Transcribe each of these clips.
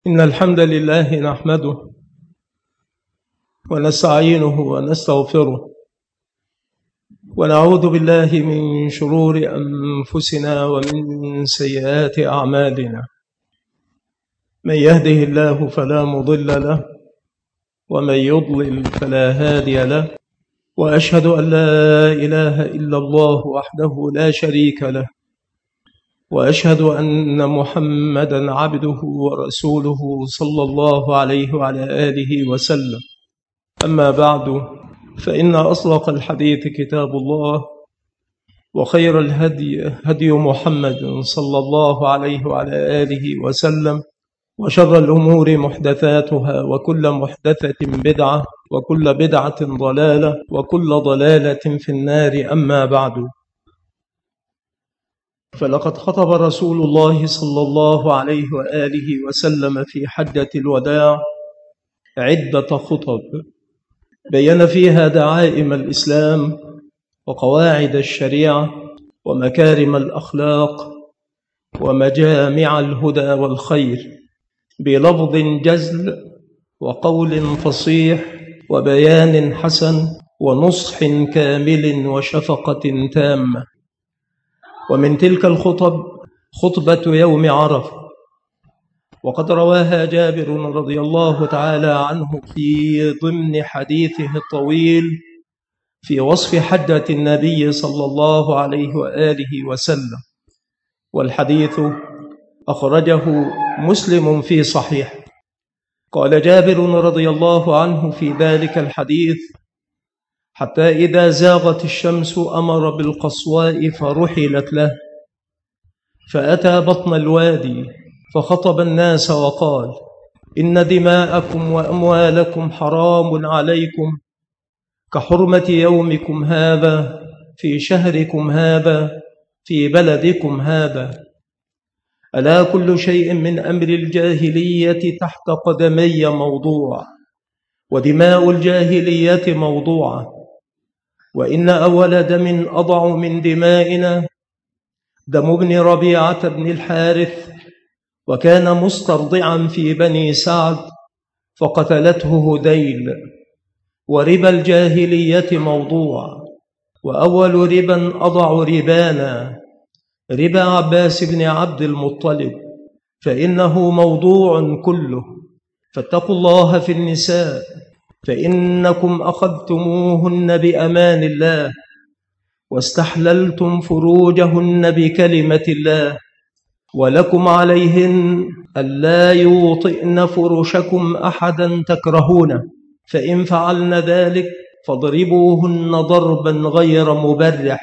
إن الحمد لله نحمده ونستعينه ونستغفره ونعوذ بالله من شرور أنفسنا ومن سيئات أعمالنا. من يهده الله فلا مضل له ومن يضلل فلا هادي له، وأشهد أن لا إله إلا الله وحده لا شريك له، وأشهد أن محمدًا عبده ورسوله صلى الله عليه وعلى آله وسلم. أما بعد، فإن أصدق الحديث كتاب الله، وخير الهدي هدي محمد صلى الله عليه وعلى آله وسلم، وشر الأمور محدثاتها، وكل محدثة بدعة، وكل بدعة ضلالة، وكل ضلالة في النار. أما بعد، فلقد خطب رسول الله صلى الله عليه وآله وسلم في حجة الوداع عدة خطب بين فيها دعائم الإسلام وقواعد الشريعة ومكارم الأخلاق ومجامع الهدى والخير، بلفظ جزل وقول فصيح وبيان حسن ونصح كامل وشفقة تامة. ومن تلك الخطب خطبة يوم عرفة، وقد رواها جابر رضي الله تعالى عنه في ضمن حديثه الطويل في وصف حجة النبي صلى الله عليه وآله وسلم، والحديث أخرجه مسلم في صحيح. قال جابر رضي الله عنه في ذلك الحديث: حتى إذا زاغت الشمس أمر بالقصواء فرحلت له، فأتى بطن الوادي فخطب الناس وقال: إن دماءكم وأموالكم حرام عليكم كحرمة يومكم هذا في شهركم هذا في بلدكم هذا. ألا كل شيء من أمر الجاهلية تحت قدمي موضوع، ودماء الجاهلية موضوعة، وإن أول دم أضع من دمائنا دم ابن ربيعة بن الحارث، وكان مسترضعا في بني سعد فقتلته هذيل. وربا الجاهلية موضوع، وأول ربا أضع ربانا ربا عباس بن عبد المطلب، فإنه موضوع كله. فاتقوا الله في النساء، فإنكم أخذتموهن بأمان الله، واستحللتم فروجهن بكلمة الله، ولكم عليهن ألا يوطئن فرشكم أحدا تكرهونه، فإن فعلن ذلك فاضربوهن ضربا غير مبرح،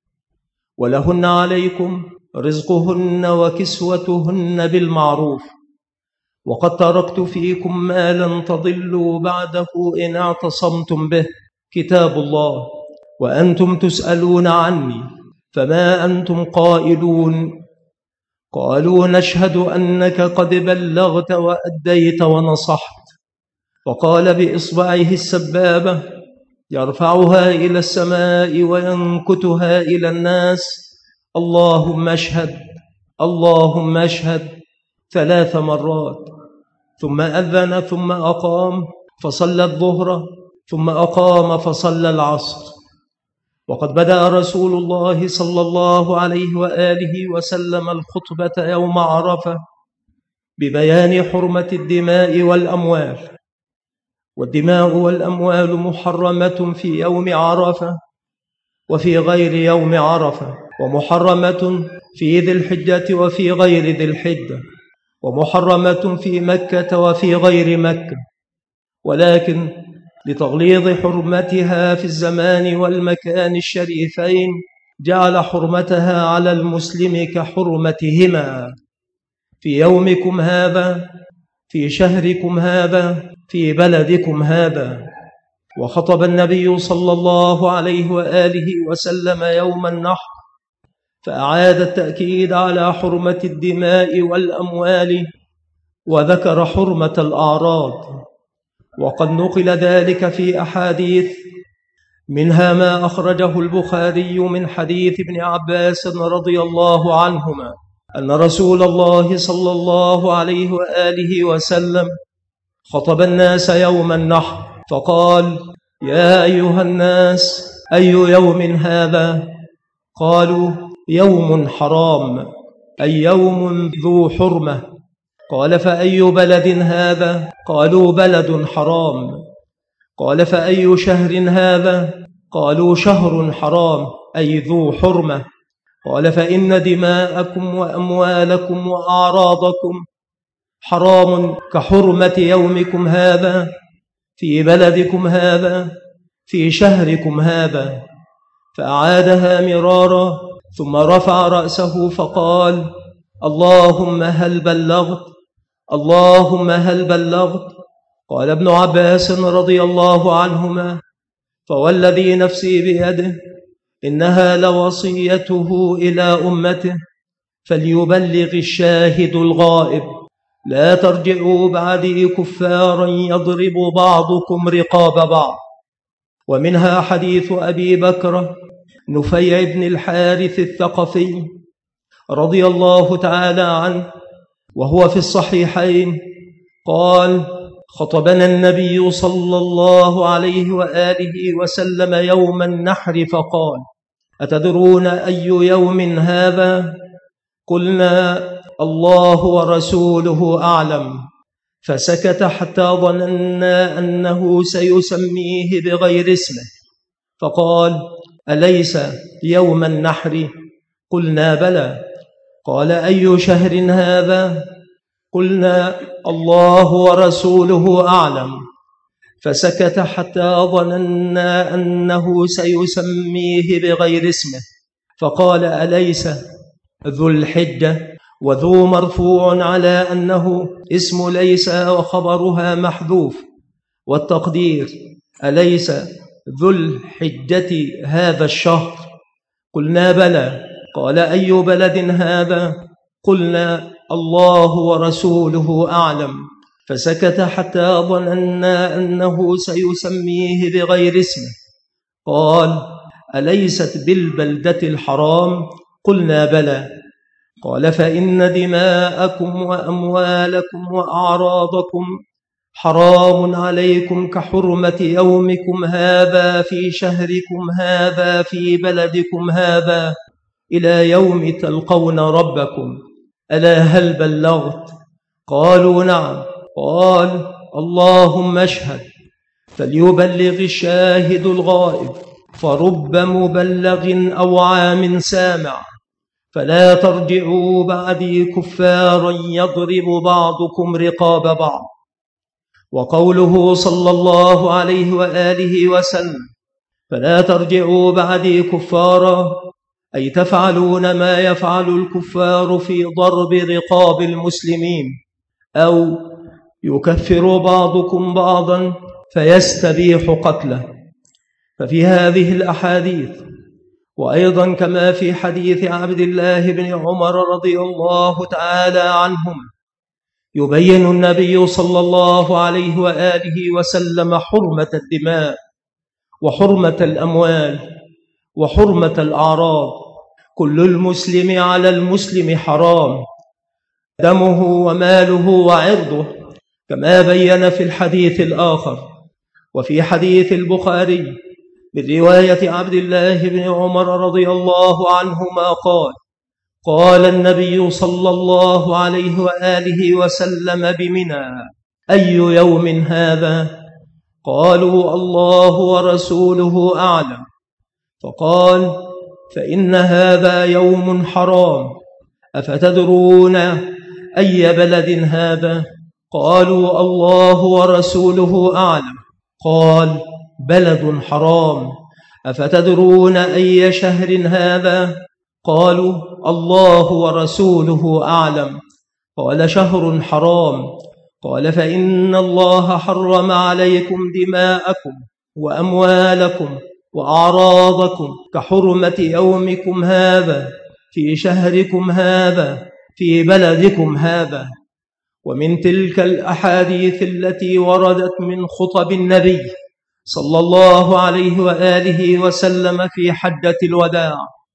ولهن عليكم رزقهن وكسوتهن بالمعروف. وقد تركت فيكم ما لن تضلوا بعده إن اعتصمتم به، كتاب الله، وأنتم تسألون عني، فما أنتم قائلون؟ قالوا: نشهد أنك قد بلغت وأديت ونصحت. وقال بإصبعه السبابة يرفعها إلى السماء وينكتها إلى الناس: اللهم اشهد، اللهم اشهد، 3 مرات. ثم أذن ثم أقام فصلى الظهر، ثم أقام فصلى العصر. وقد بدأ رسول الله صلى الله عليه وآله وسلم الخطبة يوم عرفة ببيان حرمة الدماء والأموال، والدماء والأموال محرمة في يوم عرفة وفي غير يوم عرفة، ومحرمة في ذي الحجة وفي غير ذي الحجة، ومحرمة في مكة وفي غير مكة، ولكن لتغليظ حرمتها في الزمان والمكان الشريفين جعل حرمتها على المسلم كحرمتهما في يومكم هذا في شهركم هذا في بلدكم هذا. وخطب النبي صلى الله عليه وآله وسلم يوم النحر فأعاد التأكيد على حرمة الدماء والأموال، وذكر حرمة الأعراض. وقد نقل ذلك في أحاديث، منها ما أخرجه البخاري من حديث ابن عباس رضي الله عنهما أن رسول الله صلى الله عليه وآله وسلم خطب الناس يوم النحر فقال: يا أيها الناس، أي يوم هذا؟ قالوا: يوم حرام، أي يوم ذو حرمة. قال: فأي بلد هذا؟ قالوا: بلد حرام. قال: فأي شهر هذا؟ قالوا: شهر حرام، أي ذو حرمة. قال: فإن دماءكم وأموالكم وأعراضكم حرام كحرمة يومكم هذا في بلدكم هذا في شهركم هذا. فأعادها مرارا ثم رفع رأسه فقال: اللهم هل بلغت؟ اللهم هل بلغت؟ قال ابن عباس رضي الله عنهما: فوالذي نفسي بيده إنها لوصيته إلى أمته فليبلغ الشاهد الغائب، لا ترجعوا بعدي كفارا يضرب بعضكم رقاب بعض. ومنها حديث أبي بكر نفيع بن الحارث الثقفي رضي الله تعالى عنه وهو في الصحيحين قال: خطبنا النبي صلى الله عليه وآله وسلم يوم النحر فقال: أتدرون أي يوم هذا؟ قلنا: الله ورسوله أعلم. فسكت حتى ظننا أنه سيسميه بغير اسمه، فقال: أليس يوم النحر؟ قلنا: بلى. قال: أي شهر هذا؟ قلنا: الله ورسوله أعلم. فسكت حتى ظننا أنه سيسميه بغير اسمه، فقال: أليس ذو الحجة؟ وذو مرفوع على أنه اسم ليس وخبرها محذوف، والتقدير: أليس ذو الحجة هذا الشهر؟ قلنا: بلى. قال: أي بلد هذا؟ قلنا: الله ورسوله أعلم. فسكت حتى ظننا أنه سيسميه بغير اسمه، قال: أليست بالبلدة الحرام؟ قلنا: بلى. قال: فإن دماءكم وأموالكم وأعراضكم حرام عليكم كحرمة يومكم هذا في شهركم هذا في بلدكم هذا إلى يوم تلقون ربكم. ألا هل بلغت؟ قالوا: نعم. قال: اللهم اشهد، فليبلغ الشاهد الغائب، فرب مبلغ أو عام سامع، فلا ترجعوا بعدي كفارا يضرب بعضكم رقاب بعض. وقوله صلى الله عليه وآله وسلم: فلا ترجعوا بعدي كفارا، أي تفعلون ما يفعل الكفار في ضرب رقاب المسلمين، أو يكفر بعضكم بعضا فيستبيح قتله. ففي هذه الأحاديث وأيضا كما في حديث عبد الله بن عمر رضي الله تعالى عنهما يبين النبي صلى الله عليه وآله وسلم حرمة الدماء وحرمة الأموال وحرمة الأعراض. كل المسلم على المسلم حرام، دمه وماله وعرضه، كما بين في الحديث الآخر. وفي حديث البخاري من رواية عبد الله بن عمر رضي الله عنهما قال: قال النبي صلى الله عليه وآله وسلم بمنى: أي يوم هذا؟ قالوا: الله ورسوله أعلم. فقال: فإن هذا يوم حرام. أفتدرون أي بلد هذا؟ قالوا: الله ورسوله أعلم. قال: بلد حرام. أفتدرون أي شهر هذا؟ قالوا: الله ورسوله أعلم. قال: شهر حرام. قال: فإن الله حرم عليكم دماءكم وأموالكم وأعراضكم كحرمة يومكم هذا في شهركم هذا في بلدكم هذا. ومن تلك الأحاديث التي وردت من خطب النبي صلى الله عليه وآله وسلم في حجة الوداع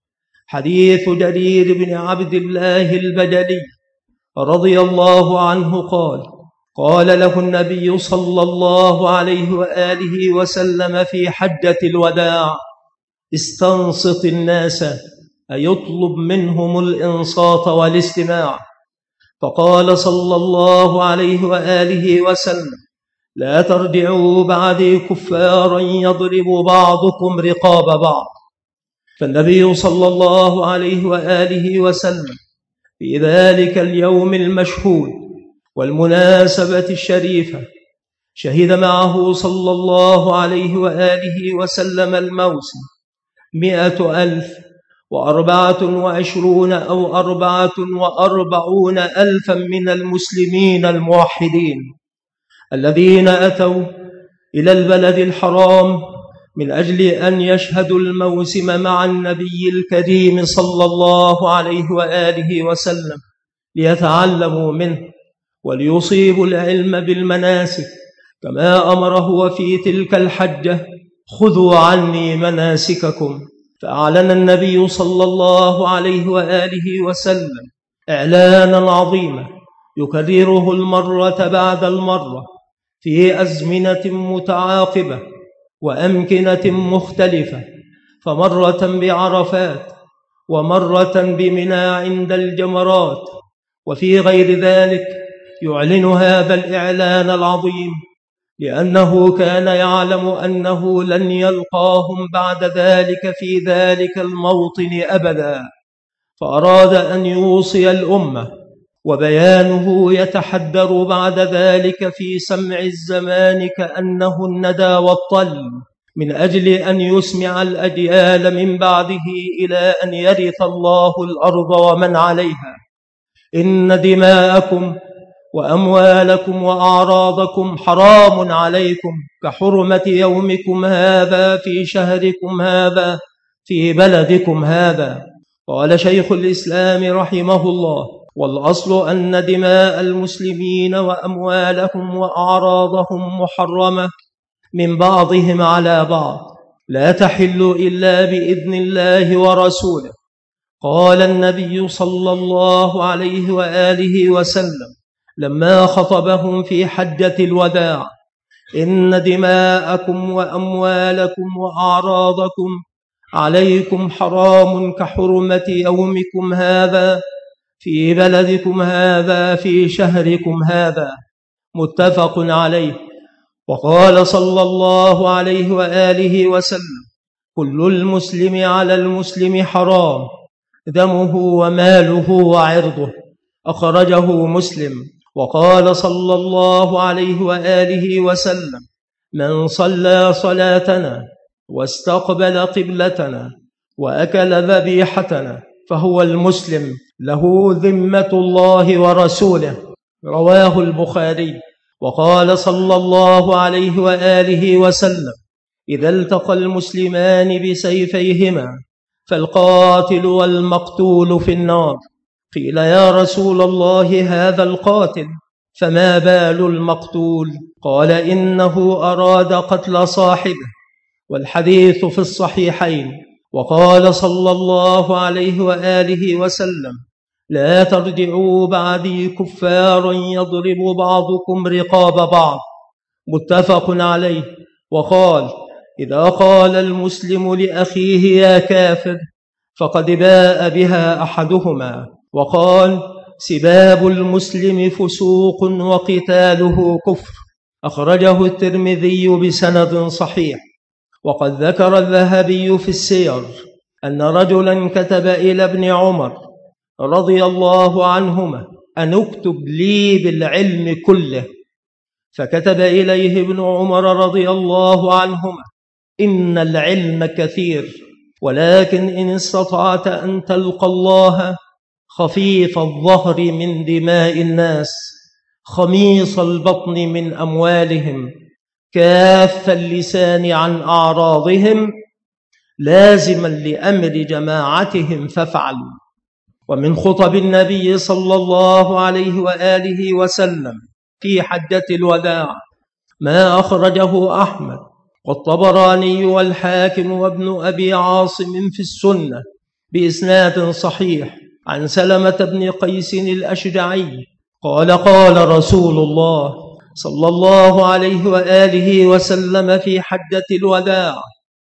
حديث جرير بن عبد الله البجلي رضي الله عنه قال له النبي صلى الله عليه وآله وسلم في حجة الوداع: استنصت الناس، أيطلب منهم الإنصات والاستماع. فقال صلى الله عليه وآله وسلم: لا ترجعوا بعدي كفارا يضرب بعضكم رقاب بعض. فالنبي صلى الله عليه وآله وسلم في ذلك اليوم المشهود والمناسبة الشريفة شهد معه صلى الله عليه وآله وسلم الموسم 124 أو 44 ألفا من المسلمين الموحدين الذين أتوا إلى البلد الحرام من أجل أن يشهدوا الموسم مع النبي الكريم صلى الله عليه وآله وسلم ليتعلموا منه وليصيبوا العلم بالمناسك، كما أمره في تلك الحجة: خذوا عني مناسككم. فأعلن النبي صلى الله عليه وآله وسلم إعلانا عظيما يكرره المرة بعد المرة في أزمنة متعاقبة وأمكنة مختلفة، فمرة بعرفات، ومرة بمنى عند الجمرات، وفي غير ذلك يعلن هذا الإعلان العظيم لأنه كان يعلم أنه لن يلقاهم بعد ذلك في ذلك الموطن أبدا، فأراد أن يوصي الأمة، وبيانه يتحدر بعد ذلك في سمع الزمان كأنه الندى والطل، من أجل أن يسمع الأجيال من بعده إلى أن يرث الله الأرض ومن عليها: إن دماءكم وأموالكم وأعراضكم حرام عليكم كحرمة يومكم هذا في شهركم هذا في بلدكم هذا. قال شيخ الإسلام رحمه الله: والأصل أن دماء المسلمين وأموالهم وأعراضهم محرمة من بعضهم على بعض، لا تحل إلا بإذن الله ورسوله. قال النبي صلى الله عليه وآله وسلم لما خطبهم في حجة الوداع: إن دماءكم وأموالكم وأعراضكم عليكم حرام كحرمة يومكم هذا في بلدكم هذا في شهركم هذا، متفق عليه. وقال صلى الله عليه وآله وسلم: كل المسلم على المسلم حرام، دمه وماله وعرضه، أخرجه مسلم. وقال صلى الله عليه وآله وسلم: من صلى صلاتنا واستقبل قبلتنا وأكل ذبيحتنا فهو المسلم، له ذمة الله ورسوله، رواه البخاري. وقال صلى الله عليه وآله وسلم: إذا التقى المسلمان بسيفيهما فالقاتل والمقتول في النار. قيل: يا رسول الله، هذا القاتل، فما بال المقتول؟ قال: إنه أراد قتل صاحبه. والحديث في الصحيحين. وقال صلى الله عليه وآله وسلم: لا ترجعوا بعدي كفارا يضرب بعضكم رقاب بعض، متفق عليه. وقال: إذا قال المسلم لأخيه يا كافر فقد باء بها أحدهما. وقال: سباب المسلم فسوق وقتاله كفر، أخرجه الترمذي بسند صحيح. وقد ذكر الذهبي في السير أن رجلا كتب إلى ابن عمر رضي الله عنهما أن اكتب لي بالعلم كله، فكتب إليه ابن عمر رضي الله عنهما: إن العلم كثير، ولكن إن استطعت أن تلقى الله خفيف الظهر من دماء الناس، خميص البطن من أموالهم، كاف اللسان عن أعراضهم، لازما لأمر جماعتهم فافعلوا. ومن خطب النبي صلى الله عليه وآله وسلم في حجة الوداع ما أخرجه أحمد والطبراني والحاكم وابن أبي عاصم في السنة بإسناد صحيح عن سلمة بن قيس الأشجعي قال قال رسول الله صلى الله عليه وآله وسلم في حجة الوداع: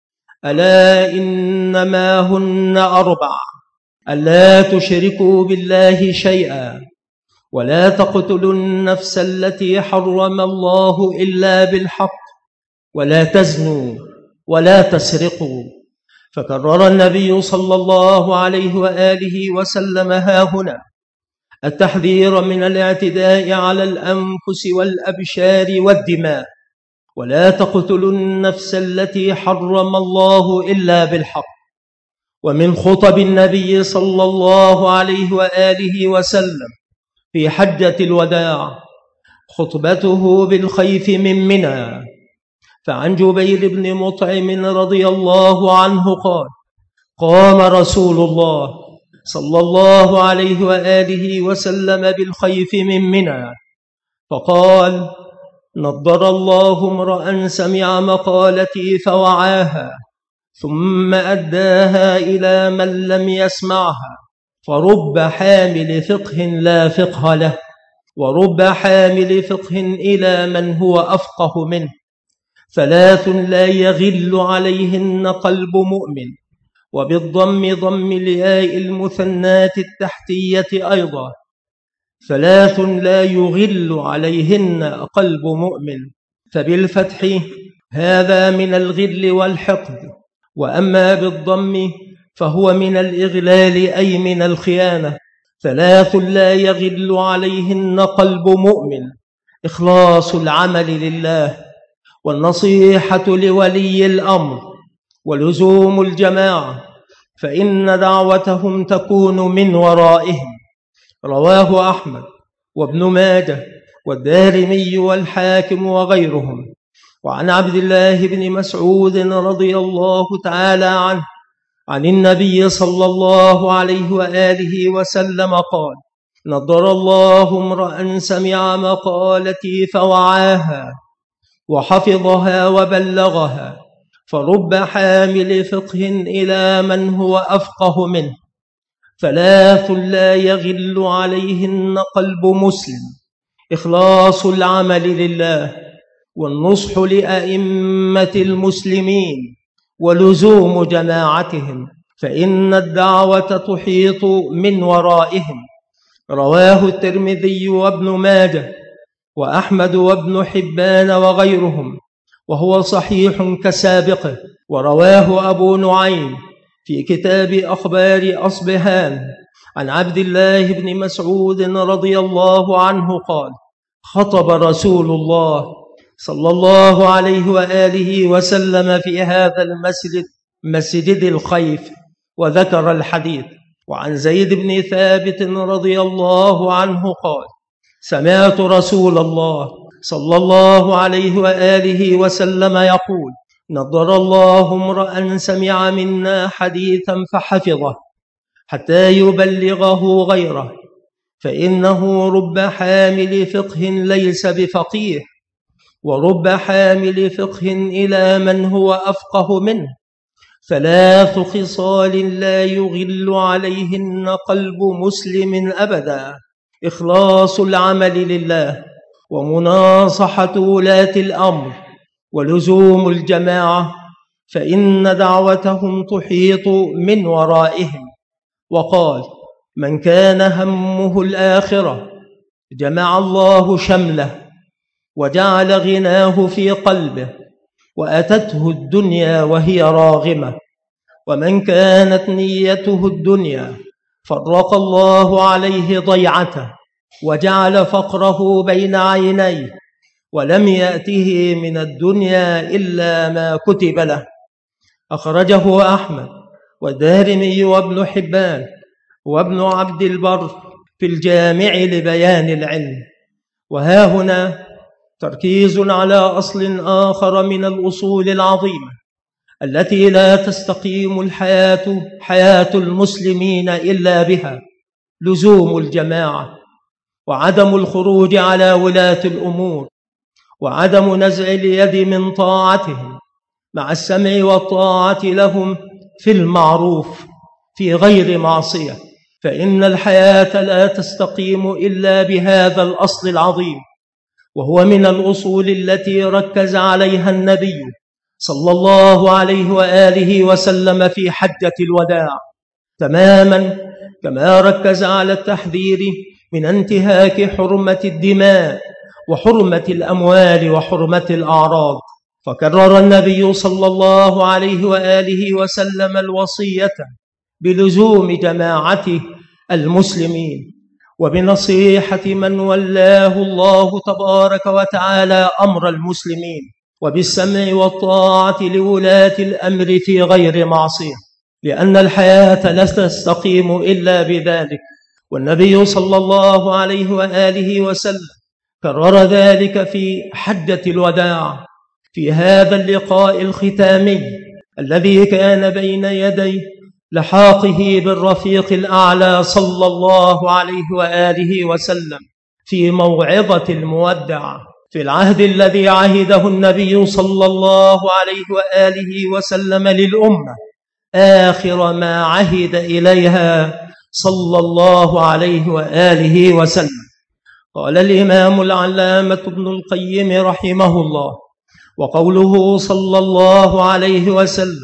ألا إنما هن أربع: ألا تشركوا بالله شيئا، ولا تقتلوا النفس التي حرم الله إلا بالحق، ولا تزنوا، ولا تسرقوا. فكرر النبي صلى الله عليه وآله وسلم هاهنا التحذير من الاعتداء على الأنفس والأبشار والدماء: ولا تقتلوا النفس التي حرم الله إلا بالحق. ومن خطب النبي صلى الله عليه وآله وسلم في حجة الوداع خطبته بالخيف من منى. فعن جبير بن مطعم رضي الله عنه قال: قام رسول الله صلى الله عليه وآله وسلم بالخيف من منى فقال: نضر الله امرأ سمع مقالتي فوعاها ثم أداها إلى من لم يسمعها، فرب حامل فقه لا فقه له، ورب حامل فقه إلى من هو أفقه منه. ثلاث لا يغل عليهن قلب مؤمن، وبالضم ضم الياء المثنات التحتية أيضا: ثلاث لا يغل عليهن قلب مؤمن، فبالفتح هذا من الغل والحقد، وأما بالضم فهو من الإغلال أي من الخيانة. ثلاث لا يغل عليهن قلب مؤمن: إخلاص العمل لله، والنصيحة لولي الأمر، ولزوم الجماعة، فإن دعوتهم تكون من ورائهم. رواه أحمد وابن ماجه والدارمي والحاكم وغيرهم. وعن عبد الله بن مسعود رضي الله تعالى عنه عن النبي صلى الله عليه وآله وسلم قال: نضر الله امرأ سمع مقالتي فوعاها وحفظها وبلغها، فرب حامل فقه إلى من هو أفقه منه. ثلاث لا يغل عليهن قلب مسلم: إخلاص العمل لله، والنصح لأئمة المسلمين، ولزوم جماعتهم، فإن الدعوة تحيط من ورائهم. رواه الترمذي وابن ماجه وأحمد وابن حبان وغيرهم، وهو صحيح كسابقه. ورواه أبو نعيم في كتاب أخبار أصبهان عن عبد الله بن مسعود رضي الله عنه قال: خطب رسول الله صلى الله عليه وآله وسلم في هذا المسجد، مسجد الخيف، وذكر الحديث. وعن زيد بن ثابت رضي الله عنه قال: سمعت رسول الله صلى الله عليه وآله وسلم يقول: نضر الله امرأ سمع منا حديثا فحفظه حتى يبلغه غيره، فإنه رب حامل فقه ليس بفقيه، ورب حامل فقه إلى من هو أفقه منه. ثلاث خصال لا يغل عليهن قلب مسلم أبدا: إخلاص العمل لله، ومناصحة ولاة الأمر، ولزوم الجماعة، فإن دعوتهم تحيط من ورائهم. وقال: من كان همه الآخرة جمع الله شمله، وجعل غناه في قلبه، وأتته الدنيا وهي راغمة. ومن كانت نيته الدنيا فرق الله عليه ضيعته، وجعل فقره بين عينيه، ولم يأته من الدنيا إلا ما كتب له. أخرجه أحمد والدارمي وابن حبان وابن عبد البر في الجامع لبيان العلم. وها هنا تركيز على أصل آخر من الأصول العظيمة التي لا تستقيم حياة المسلمين إلا بها: لزوم الجماعة، وعدم الخروج على ولاة الأمور، وعدم نزع اليد من طاعتهم، مع السمع والطاعة لهم في المعروف، في غير معصية، فإن الحياة لا تستقيم إلا بهذا الأصل العظيم، وهو من الأصول التي ركز عليها النبي صلى الله عليه وآله وسلم في حجة الوداع، تماما كما ركز على التحذير من انتهاك حرمة الدماء وحرمة الأموال وحرمة الأعراض. فكرر النبي صلى الله عليه وآله وسلم الوصية بلزوم جماعة المسلمين وبنصيحة من ولاه الله تبارك وتعالى أمر المسلمين، وبالسمع والطاعة لولاة الأمر في غير معصية، لأن الحياة لا تستقيم إلا بذلك. والنبي صلى الله عليه وآله وسلم كرر ذلك في حجة الوداع في هذا اللقاء الختامي الذي كان بين يدي لحاقه بالرفيق الأعلى صلى الله عليه وآله وسلم في موعظة المودع، في العهد الذي عهده النبي صلى الله عليه وآله وسلم للأمة، آخر ما عهد إليها صلى الله عليه وآله وسلم. قال الإمام العلامة ابن القيم رحمه الله: وقوله صلى الله عليه وسلم: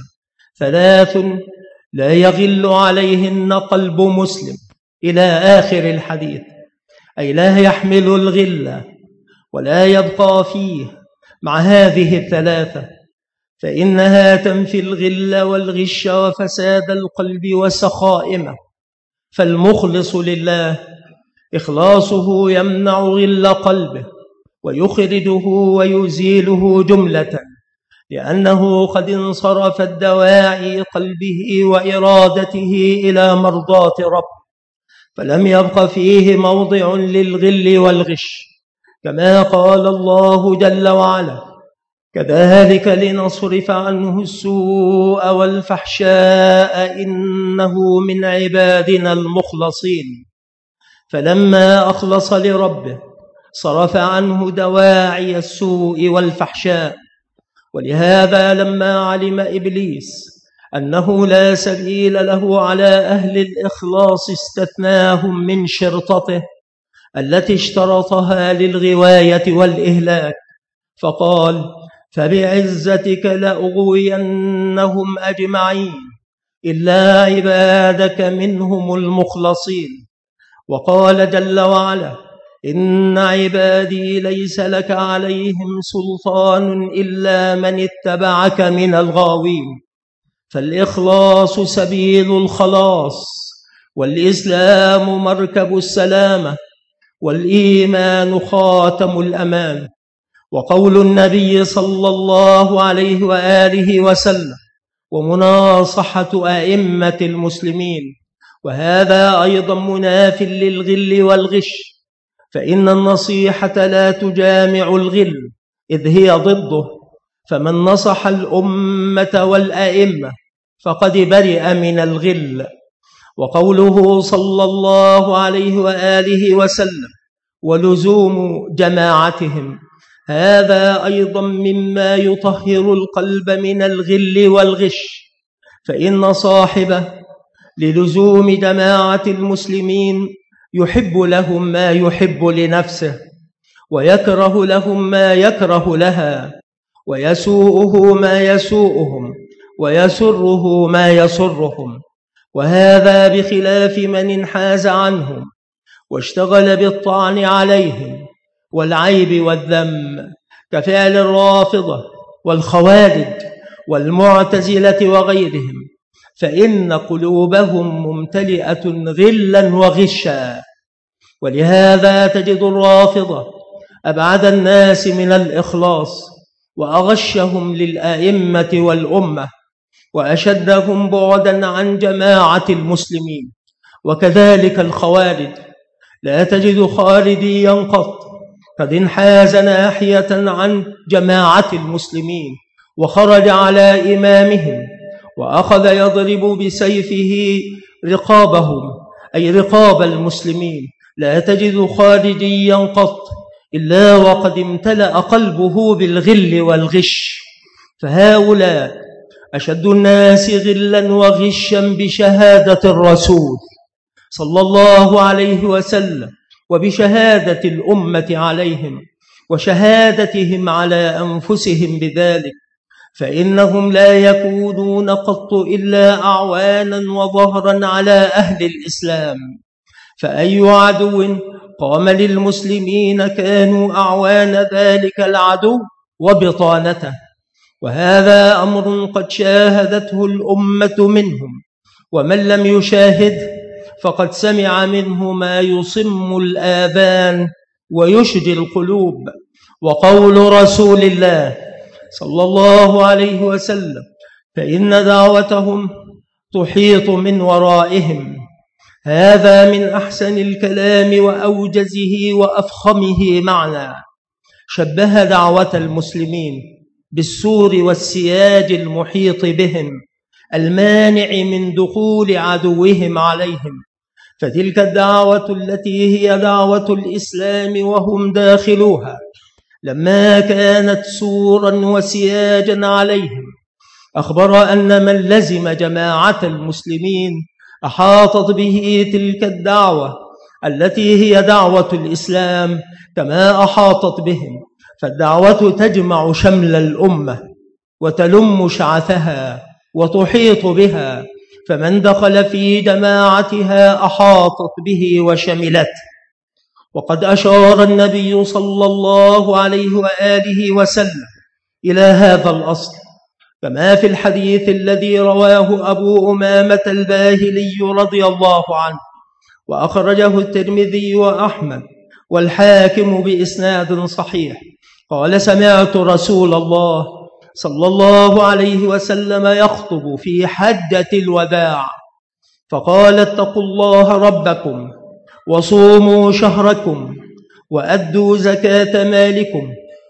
3 لا يغل عليهن قلب مسلم، إلى آخر الحديث، أي لا يحمل الغل ولا يبقى فيه مع هذه 3، فإنها تنفي الغل والغش وفساد القلب وسخائمه. فالمخلص لله إخلاصه يمنع غل قلبه ويخرجه ويزيله جملة، لأنه قد انصرفت دواعي قلبه وإرادته إلى مرضاة ربه، فلم يبق فيه موضع للغل والغش، كما قال الله جل وعلا: كذلك لنصرف عنه السوء والفحشاء إنه من عبادنا المخلصين. فلما أخلص لربه صرف عنه دواعي السوء والفحشاء. ولهذا لما علم إبليس أنه لا سبيل له على أهل الإخلاص استثناهم من شرطته التي اشترطها للغواية والإهلاك، فقال: فبعزتك لأغوينهم أجمعين إلا عبادك منهم المخلصين. وقال جل وعلا: إن عبادي ليس لك عليهم سلطان إلا من اتبعك من الغاوين. فالإخلاص سبيل الخلاص، والإسلام مركب السلامة، والإيمان خاتم الأمان. وقول النبي صلى الله عليه وآله وسلم: ومناصحة أئمة المسلمين، وهذا أيضا مناف للغل والغش، فإن النصيحة لا تجامع الغل إذ هي ضده، فمن نصح الأمة والأئمة فقد برئ من الغل. وقوله صلى الله عليه وآله وسلم: ولزوم جماعتهم، هذا أيضا مما يطهر القلب من الغل والغش، فإن صاحبه للزوم جماعة المسلمين يحب لهم ما يحب لنفسه، ويكره لهم ما يكره لها، ويسوءه ما يسوءهم، ويسره ما يسرهم. وهذا بخلاف من انحاز عنهم واشتغل بالطعن عليهم والعيب والذم، كفعل الرافضة والخوارج والمعتزلة وغيرهم، فإن قلوبهم ممتلئة غلا وغشا. ولهذا تجد الرافضة أبعد الناس من الإخلاص، وأغشهم للأئمة والأمة، وأشدهم بعدا عن جماعة المسلمين. وكذلك الخوارج، لا تجد خارجيا قط قد انحاز ناحية عن جماعة المسلمين وخرج على إمامهم وأخذ يضرب بسيفه رقابهم، أي رقاب المسلمين. لا تجد خارجيا قط إلا وقد امتلأ قلبه بالغل والغش. فهؤلاء أشد الناس غلا وغشا بشهادة الرسول صلى الله عليه وسلم وبشهادة الأمة عليهم وشهادتهم على أنفسهم بذلك، فإنهم لا يكونون قط إلا أعوانا وظهرا على أهل الإسلام، فأي عدو قام للمسلمين كانوا أعوان ذلك العدو وبطانته، وهذا أمر قد شاهدته الأمة منهم، ومن لم يشاهده فقد سمع منه ما يصم الآذان ويشجي القلوب. وقول رسول الله صلى الله عليه وسلم: فإن دعوتهم تحيط من ورائهم، هذا من أحسن الكلام وأوجزه وأفخمه معنى. شبه دعوة المسلمين بالسور والسياج المحيط بهم المانع من دخول عدوهم عليهم، فتلك الدعوة التي هي دعوة الإسلام وهم داخلوها لما كانت سورا وسياجا عليهم، أخبر أن من لزم جماعة المسلمين أحاطت به تلك الدعوة التي هي دعوة الإسلام كما أحاطت بهم، فالدعوة تجمع شمل الأمة وتلم شعثها وتحيط بها، فمن دخل في جماعتها أحاطت به وشملته. وقد أشار النبي صلى الله عليه وآله وسلم إلى هذا الأصل، كما في الحديث الذي رواه أبو أمامة الباهلي رضي الله عنه، وأخرجه الترمذي وأحمد والحاكم بإسناد صحيح، قال: سمعت رسول الله صلى الله عليه وسلم يخطب في حجة الوداع فقال: اتقوا الله ربكم وصوموا شهركم وأدوا زكاة مالكم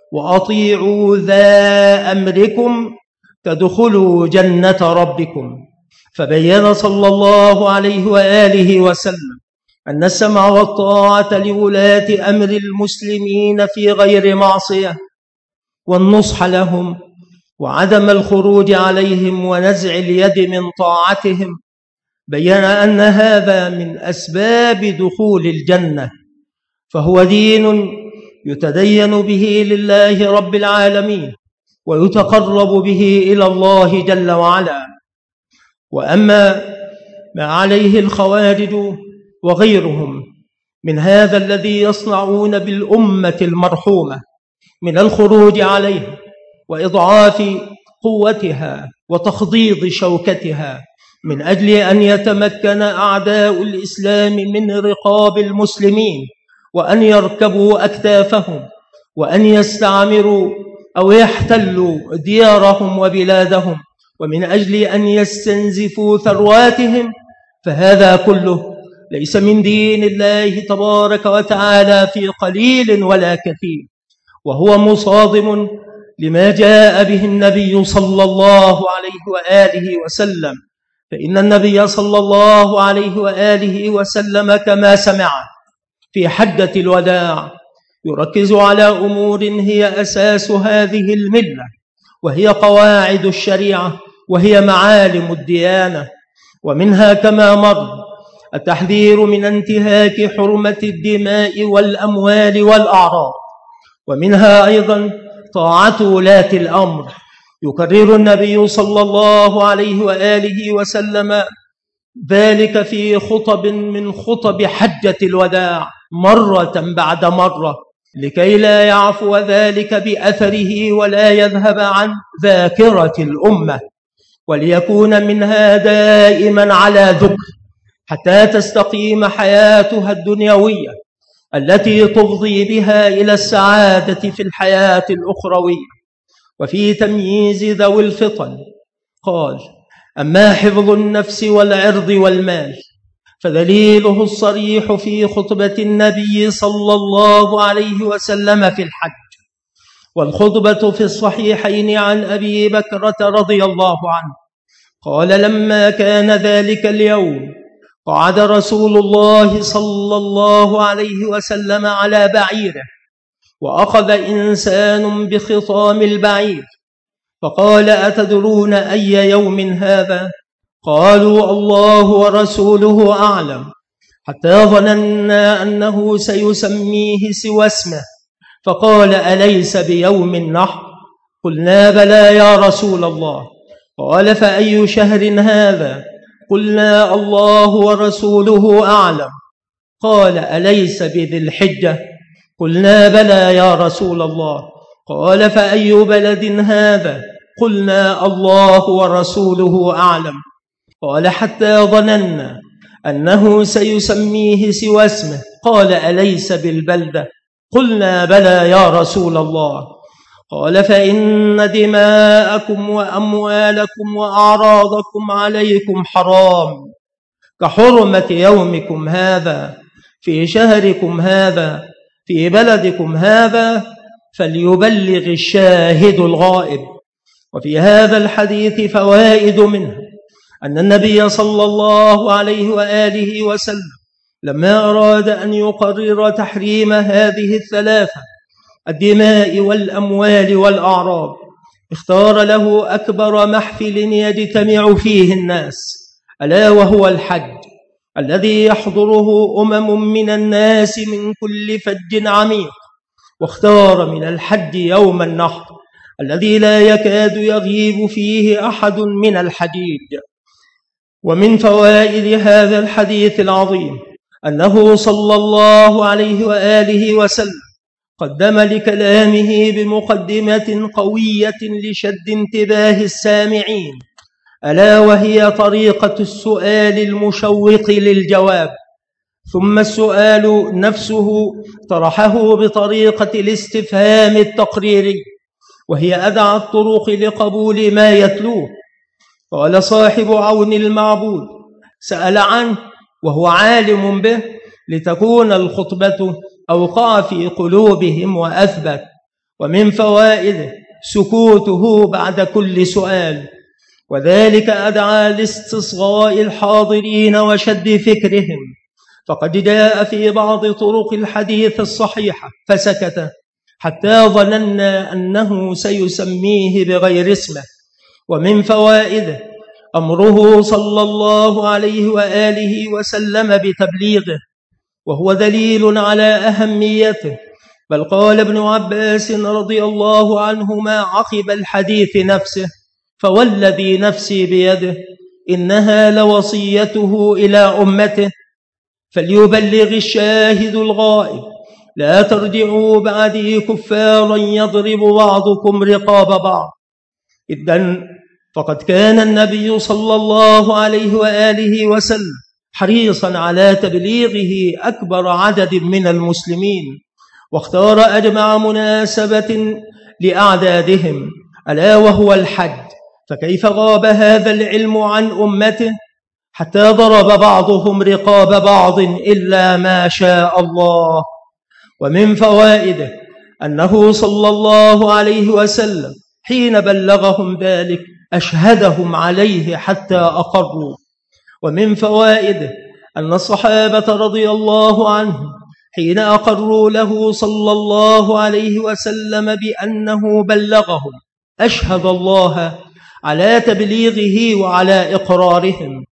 وأطيعوا ذا أمركم تدخلوا جنة ربكم. فبين صلى الله عليه وآله وسلم أن السمع والطاعة لولاة أمر المسلمين في غير معصية، والنصح لهم وعدم الخروج عليهم ونزع اليد من طاعتهم، بين أن هذا من أسباب دخول الجنة، فهو دين يتدين به لله رب العالمين ويتقرب به إلى الله جل وعلا. وأما ما عليه الخوارج وغيرهم من هذا الذي يصنعون بالأمة المرحومة من الخروج عليها وإضعاف قوتها وتخضيض شوكتها من أجل أن يتمكن أعداء الإسلام من رقاب المسلمين وأن يركبوا أكتافهم وأن يستعمروا أو يحتلوا ديارهم وبلادهم ومن أجل أن يستنزفوا ثرواتهم، فهذا كله ليس من دين الله تبارك وتعالى في قليل ولا كثير، وهو مصادم لما جاء به النبي صلى الله عليه وآله وسلم. فإن النبي صلى الله عليه وآله وسلم كما سمع في حجة الوداع يركز على أمور هي أساس هذه الملة، وهي قواعد الشريعة وهي معالم الديانة، ومنها كما مر التحذير من انتهاك حرمة الدماء والأموال والأعراض، ومنها أيضا طاعة ولاة الأمر. يكرر النبي صلى الله عليه وآله وسلم ذلك في خطب من خطب حجة الوداع مرة بعد مرة، لكي لا يعفو ذلك بأثره ولا يذهب عن ذاكرة الأمة، وليكون منها دائما على ذكر حتى تستقيم حياتها الدنيوية التي تفضي بها إلى السعادة في الحياة الأخروية. وفي تمييز ذوي الفطن قال: أما حفظ النفس والعرض والمال فدليله الصريح في خطبة النبي صلى الله عليه وسلم في الحج. والخطبة في الصحيحين عن أبي بكرة رضي الله عنه قال: لما كان ذلك اليوم قعد رسول الله صلى الله عليه وسلم على بعيره، وأخذ إنسان بخطام البعير فقال: أتدرون أي يوم هذا؟ قالوا: الله ورسوله أعلم، حتى ظننا أنه سيسميه سوى اسمه، فقال: أليس بيوم النحر؟ قلنا: بلى يا رسول الله. قال: فأي شهر هذا؟ قلنا: الله ورسوله أعلم. قال: أليس بذي الحجة؟ قلنا: بلى يا رسول الله. قال: فأي بلد هذا؟ قلنا: الله ورسوله أعلم. قال: حتى ظننا أنه سيسميه سوى اسمه. قال: أليس بالبلدة؟ قلنا: بلى يا رسول الله. قال: فإن دماءكم وأموالكم وأعراضكم عليكم حرام كحرمة يومكم هذا في شهركم هذا في بلدكم هذا، فليبلغ الشاهد الغائب. وفي هذا الحديث فوائد منه أن النبي صلى الله عليه وآله وسلم لما أراد أن يقرر تحريم هذه الثلاثة، الدماء والأموال والأعراض، اختار له أكبر محفل يجتمع فيه الناس، ألا وهو الحج، الذي يحضره من الناس من كل فج عميق. واختار من الحج يوم النحر الذي لا يكاد يغيب فيه أحد من الحجيج. ومن فوائد هذا الحديث العظيم أنه صلى الله عليه وآله وسلم قدم لكلامه بمقدمة قوية لشد انتباه السامعين، ألا وهي طريقة السؤال المشوق للجواب. ثم السؤال نفسه طرحه بطريقة الاستفهام التقريري، وهي أدعى الطرق لقبول ما يتلوه. قال صاحب عون المعبود: سأل عنه وهو عالم به لتكون الخطبة أوقع في قلوبهم وأثبت. ومن فوائده سكوته بعد كل سؤال، وذلك أدعى لاستصغاء الحاضرين وشد فكرهم، فقد جاء في بعض طرق الحديث الصحيحة فسكت حتى ظننا أنه سيسميه بغير اسمه. ومن فوائده أمره صلى الله عليه وآله وسلم بتبليغه، وهو دليل على أهميته. بل قال ابن عباس رضي الله عنهما عقب الحديث نفسه: فوالذي نفسي بيده إنها لوصيته إلى أمته، فليبلغ الشاهد الغائب، لا ترجعوا بعدي كفارا يضرب بعضكم رقاب بعض. إذن فقد كان النبي صلى الله عليه وآله وسلم حريصا على تبليغه أكبر عدد من المسلمين، واختار أجمع مناسبة لأعدادهم، ألا وهو الحج، فكيف غاب هذا العلم عن أمته حتى ضرب بعضهم رقاب بعض إلا ما شاء الله. ومن فوائده أنه صلى الله عليه وسلم حين بلغهم ذلك أشهدهم عليه حتى أقروا. ومن فوائده أن الصحابة رضي الله عنهم حين أقروا له صلى الله عليه وسلم بأنه بلغهم أشهد الله على تبليغه وعلى إقرارهم،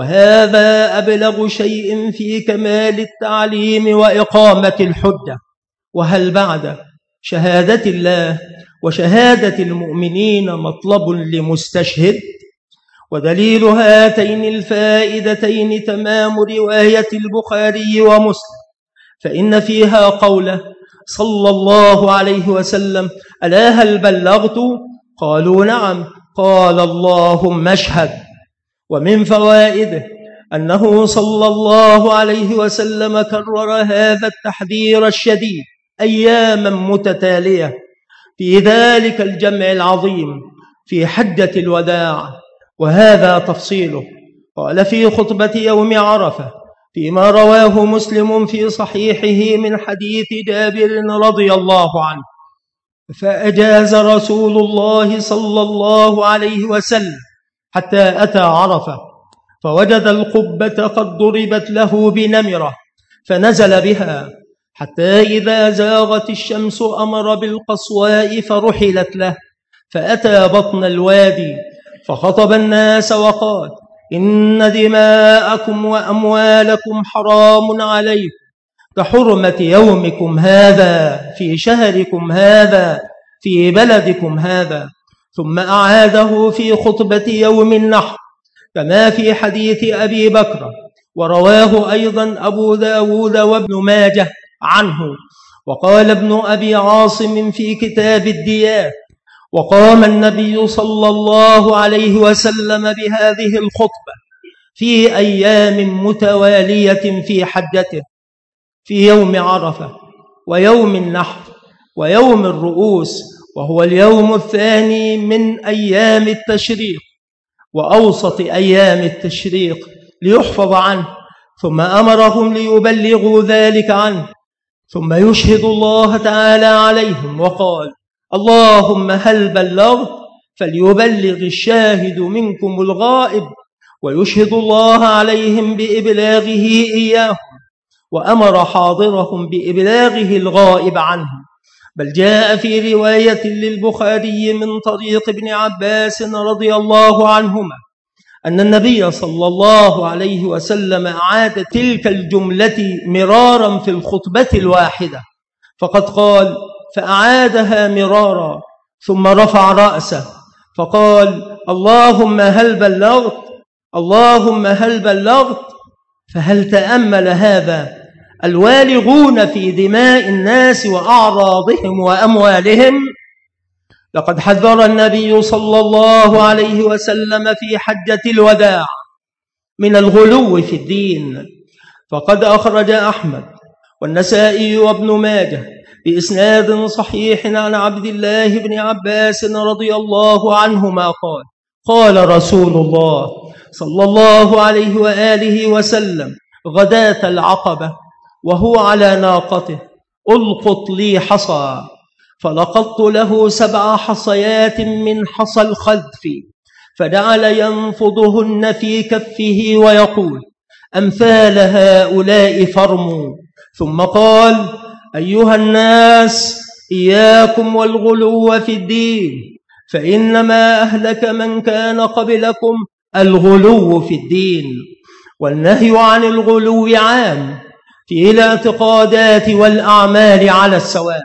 وهذا أبلغ شيء في كمال التعليم وإقامة الحجة. وهل بعد شهادة الله وشهادة المؤمنين مطلب لمستشهد؟ ودليل هاتين الفائدتين تمام رواية البخاري ومسلم، فإن فيها قوله صلى الله عليه وسلم: ألا هل بلغت؟ قالوا: نعم. قال: اللهم اشهد. ومن فوائده أنه صلى الله عليه وسلم كرر هذا التحذير الشديد أياما متتالية في ذلك الجمع العظيم في حجة الوداع، وهذا تفصيله. قال في خطبة يوم عرفة فيما رواه مسلم في صحيحه من حديث جابر رضي الله عنه: فأجاز رسول الله صلى الله عليه وسلم حتى أتى عرفة، فوجد القبة قد ضربت له بنمرة، فنزل بها حتى إذا زاغت الشمس أمر بالقصواء فرحلت له، فأتى بطن الوادي فخطب الناس وقال: إن دماءكم وأموالكم حرام عليكم كحرمة يومكم هذا في شهركم هذا في بلدكم هذا. ثم أعاده في خطبة يوم النحر كما في حديث أبي بكر، ورواه أيضا أبو داود وابن ماجه عنه. وقال ابن أبي عاصم في كتاب الديات: وقام النبي صلى الله عليه وسلم بهذه الخطبة في أيام متوالية في حجته، في يوم عرفة ويوم النحر ويوم الرؤوس، وهو اليوم الثاني من أيام التشريق وأوسط أيام التشريق ليحفظ عنه. ثم أمرهم ليبلغوا ذلك عنه، ثم يشهد الله تعالى عليهم وقال: اللهم هل بلغت؟ فليبلغ الشاهد منكم الغائب. ويشهد الله عليهم بإبلاغه إياهم، وأمر حاضرهم بإبلاغه الغائب عنهم. بل جاء في رواية للبخاري من طريق ابن عباس رضي الله عنهما أن النبي صلى الله عليه وسلم أعاد تلك الجملة مرارا في الخطبة الواحدة، فقد قال: فأعادها مرارا ثم رفع رأسه فقال: اللهم هل بلغت؟ اللهم هل بلغت؟ فهل تأمل هذا الوالغون في دماء الناس وأعراضهم وأموالهم؟ لقد حذر النبي صلى الله عليه وسلم في حجة الوداع من الغلو في الدين، فقد أخرج أحمد والنسائي وابن ماجه بإسناد صحيح عن عبد الله بن عباس رضي الله عنهما قال: قال رسول الله صلى الله عليه وآله وسلم غداة العقبة وهو على ناقته: ألقط لي حصى، فلقطت له 7 حصيات من حصى الخذف، فجعل ينفضهن في كفه ويقول: أمثال هؤلاء فرموا. ثم قال: أيها الناس، إياكم والغلو في الدين، فإنما أهلك من كان قبلكم الغلو في الدين. والنهي عن الغلو عام في الاعتقادات والأعمال على السواء.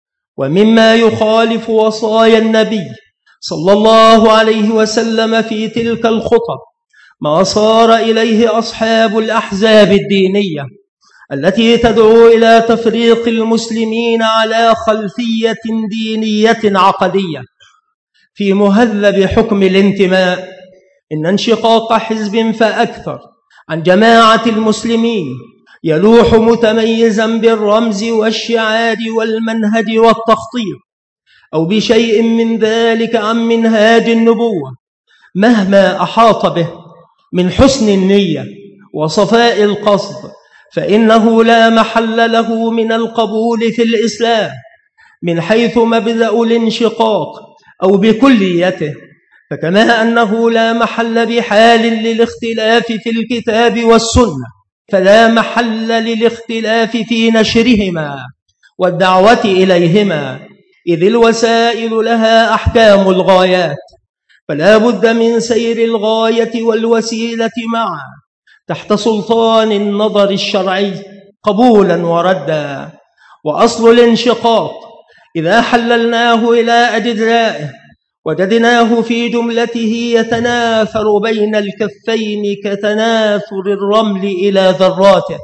ومما يخالف وصايا النبي صلى الله عليه وسلم في تلك الخطب ما صار إليه أصحاب الأحزاب الدينية التي تدعو إلى تفريق المسلمين على خلفية دينية عقدية. في مهذب حكم الانتماء إن انشقاق حزب فأكثر عن جماعة المسلمين يلوح متميزا بالرمز والشعار والمنهج والتخطيط أو بشيء من ذلك عن منهاج النبوة، مهما أحاط به من حسن النية وصفاء القصد، فإنه لا محل له من القبول في الإسلام من حيث مبدأ الانشقاق أو بكليته. فكما أنه لا محل بحال للاختلاف في الكتاب والسنة، فلا محل للاختلاف في نشرهما والدعوة إليهما، إذ الوسائل لها أحكام الغايات، فلا بد من سير الغاية والوسيلة معا تحت سلطان النظر الشرعي قبولا وردا. وأصل الانشقاق إذا حللناه إلى أجزائه وجدناه في جملته يتناثر بين الكفين كتناثر الرمل إلى ذراته،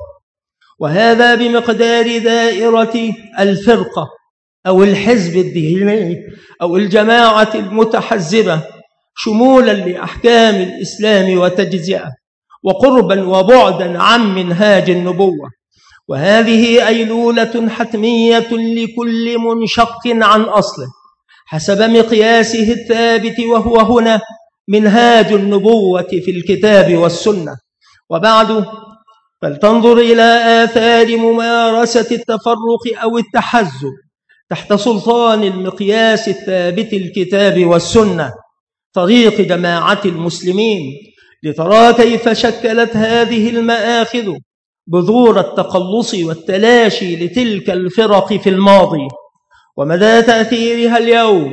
وهذا بمقدار دائرة الفرقة أو الحزب الديني أو الجماعة المتحزبة، شمولا لأحكام الإسلام وتجزئة، وقربا وبعدا عن منهاج النبوة. وهذه أيلولة حتمية لكل منشق عن أصله حسب مقياسه الثابت، وهو هنا منهاج النبوة في الكتاب والسنة. وبعد، فلتنظر إلى آثار ممارسة التفرق أو التحزب تحت سلطان المقياس الثابت الكتاب والسنة، طريق جماعة المسلمين، لترى كيف شكلت هذه المآخذ بذور التقلص والتلاشي لتلك الفرق في الماضي، ومدى تأثيرها اليوم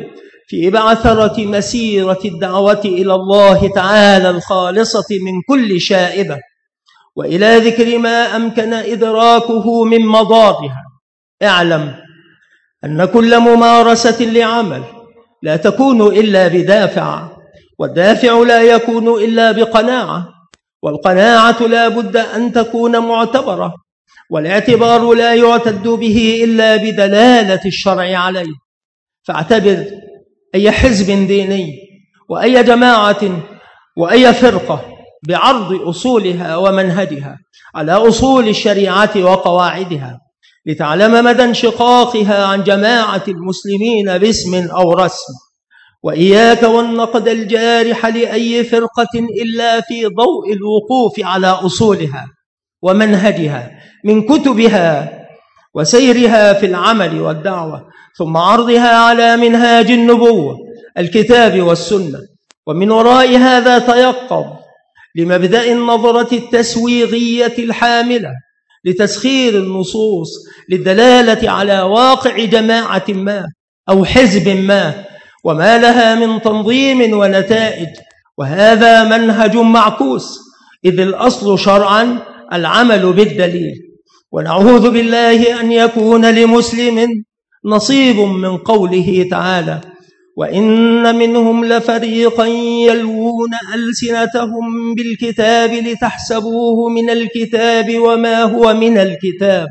في بعثرة مسيرة الدعوة إلى الله تعالى الخالصة من كل شائبة، وإلى ذكر ما أمكن إدراكه من مضارها. اعلم أن كل ممارسة لعمل لا تكون إلا بدافع، والدافع لا يكون إلا بقناعة، والقناعة لا بد أن تكون معتبرة، والاعتبار لا يعتد به إلا بدلالة الشرع عليه. فاعتبر أي حزب ديني وأي جماعة وأي فرقة بعرض أصولها ومنهجها على أصول الشريعة وقواعدها، لتعلم مدى انشقاقها عن جماعة المسلمين باسم أو رسم. وإياك والنقد الجارح لأي فرقة إلا في ضوء الوقوف على أصولها ومنهجها من كتبها وسيرها في العمل والدعوة، ثم عرضها على منهاج النبوة الكتاب والسنة. ومن وراء هذا تيقظ لمبدأ النظرة التسويغية الحاملة لتسخير النصوص للدلالة على واقع جماعة ما أو حزب ما وما لها من تنظيم ونتائج. وهذا منهج معكوس، إذ الأصل شرعا العمل بالدليل. ونعوذ بالله أن يكون لمسلم نصيب من قوله تعالى: وإن منهم لفريقا يلوون ألسنتهم بالكتاب لتحسبوه من الكتاب وما هو من الكتاب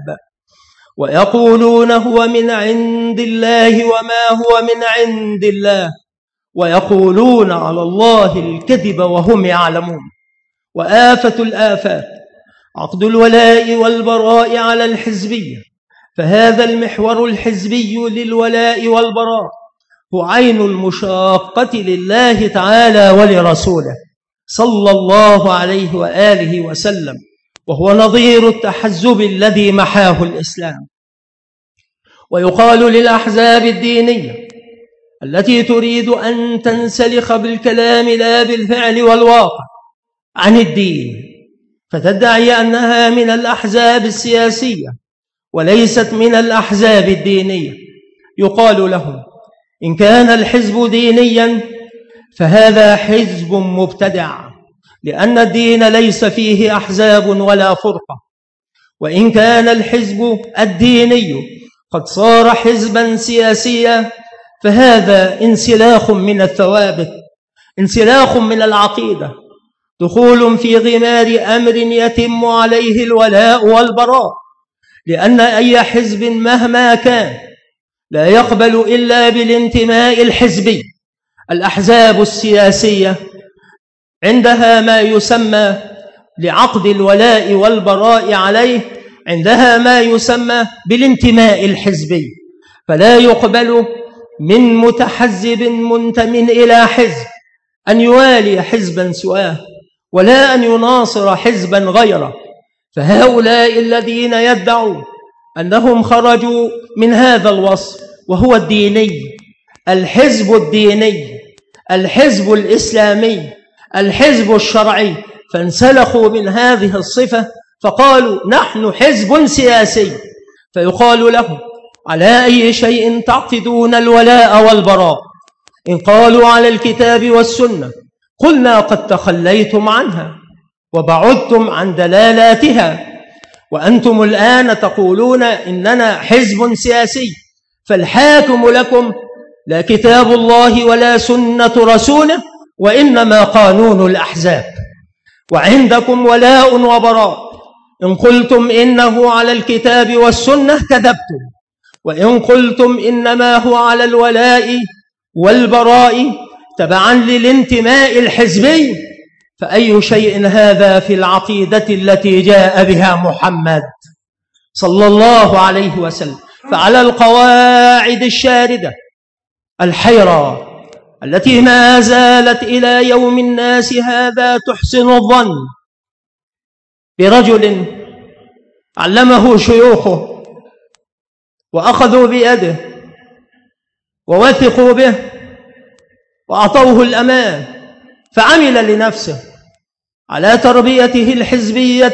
ويقولون هو من عند الله وما هو من عند الله ويقولون على الله الكذب وهم يعلمون. وآفة الآفات عقد الولاء والبراء على الحزبية، فهذا المحور الحزبي للولاء والبراء هو عين المشاقة لله تعالى ولرسوله صلى الله عليه وآله وسلم، وهو نظير التحزب الذي محاه الإسلام. ويقال للأحزاب الدينية التي تريد أن تنسلخ بالكلام لا بالفعل والواقع عن الدين، فتدعي أنها من الأحزاب السياسية وليست من الأحزاب الدينية، يقال لهم: إن كان الحزب دينيا فهذا حزب مبتدع، لأن الدين ليس فيه أحزاب ولا فرقة. وإن كان الحزب الديني قد صار حزبا سياسيا فهذا انسلاخ من الثوابت، انسلاخ من العقيدة، دخول في غمار أمر يتم عليه الولاء والبراء، لأن أي حزب مهما كان لا يقبل إلا بالانتماء الحزبي. الأحزاب السياسية عندها ما يسمى لعقد الولاء والبراء عليه، عندها ما يسمى بالانتماء الحزبي، فلا يقبل من متحزب منتم إلى حزب أن يوالي حزبا سواه ولا أن يناصر حزبا غيره. فهؤلاء الذين يدعون أنهم خرجوا من هذا الوصف وهو الديني، الحزب الديني، الحزب الإسلامي، الحزب الشرعي، فانسلخوا من هذه الصفة فقالوا نحن حزب سياسي. فيقال لهم: على أي شيء تعقدون الولاء والبراء؟ إن قالوا على الكتاب والسنة قلنا قد تخليتم عنها وبعدتم عن دلالاتها، وأنتم الآن تقولون إننا حزب سياسي، فالحاكم لكم لا كتاب الله ولا سنة رسوله وإنما قانون الأحزاب، وعندكم ولاء وبراء. إن قلتم إنه على الكتاب والسنة كذبتم، وإن قلتم إنما هو على الولاء والبراء تبعا للانتماء الحزبي، فأي شيء هذا في العقيدة التي جاء بها محمد صلى الله عليه وسلم؟ فعلى القواعد الشاردة الحيرة التي ما زالت إلى يوم الناس هذا تحسن الظن برجل علمه شيوخه وأخذوا بيده ووثقوا به وأعطوه الأمان، فعمل لنفسه على تربيته الحزبية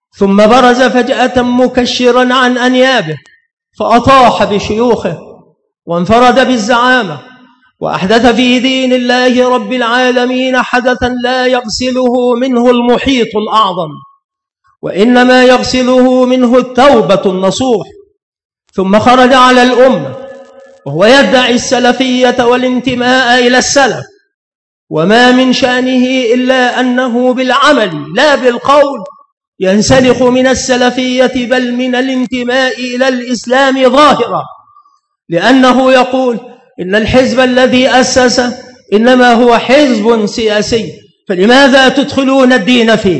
ثم برز فجأة مكشرا عن أنيابه فأطاح بشيوخه وانفرد بالزعامة، وأحدث في دين الله رب العالمين حدثا لا يغسله منه المحيط الأعظم، وإنما يغسله منه التوبة النصوح. ثم خرج على الأمة وهو يدعي السلفية والانتماء إلى السلف، وما من شأنه إلا أنه بالعمل لا بالقول ينسلخ من السلفية بل من الانتماء إلى الإسلام ظاهرا، لأنه يقول إن الحزب الذي أسس إنما هو حزب سياسي، فلماذا تدخلون الدين فيه؟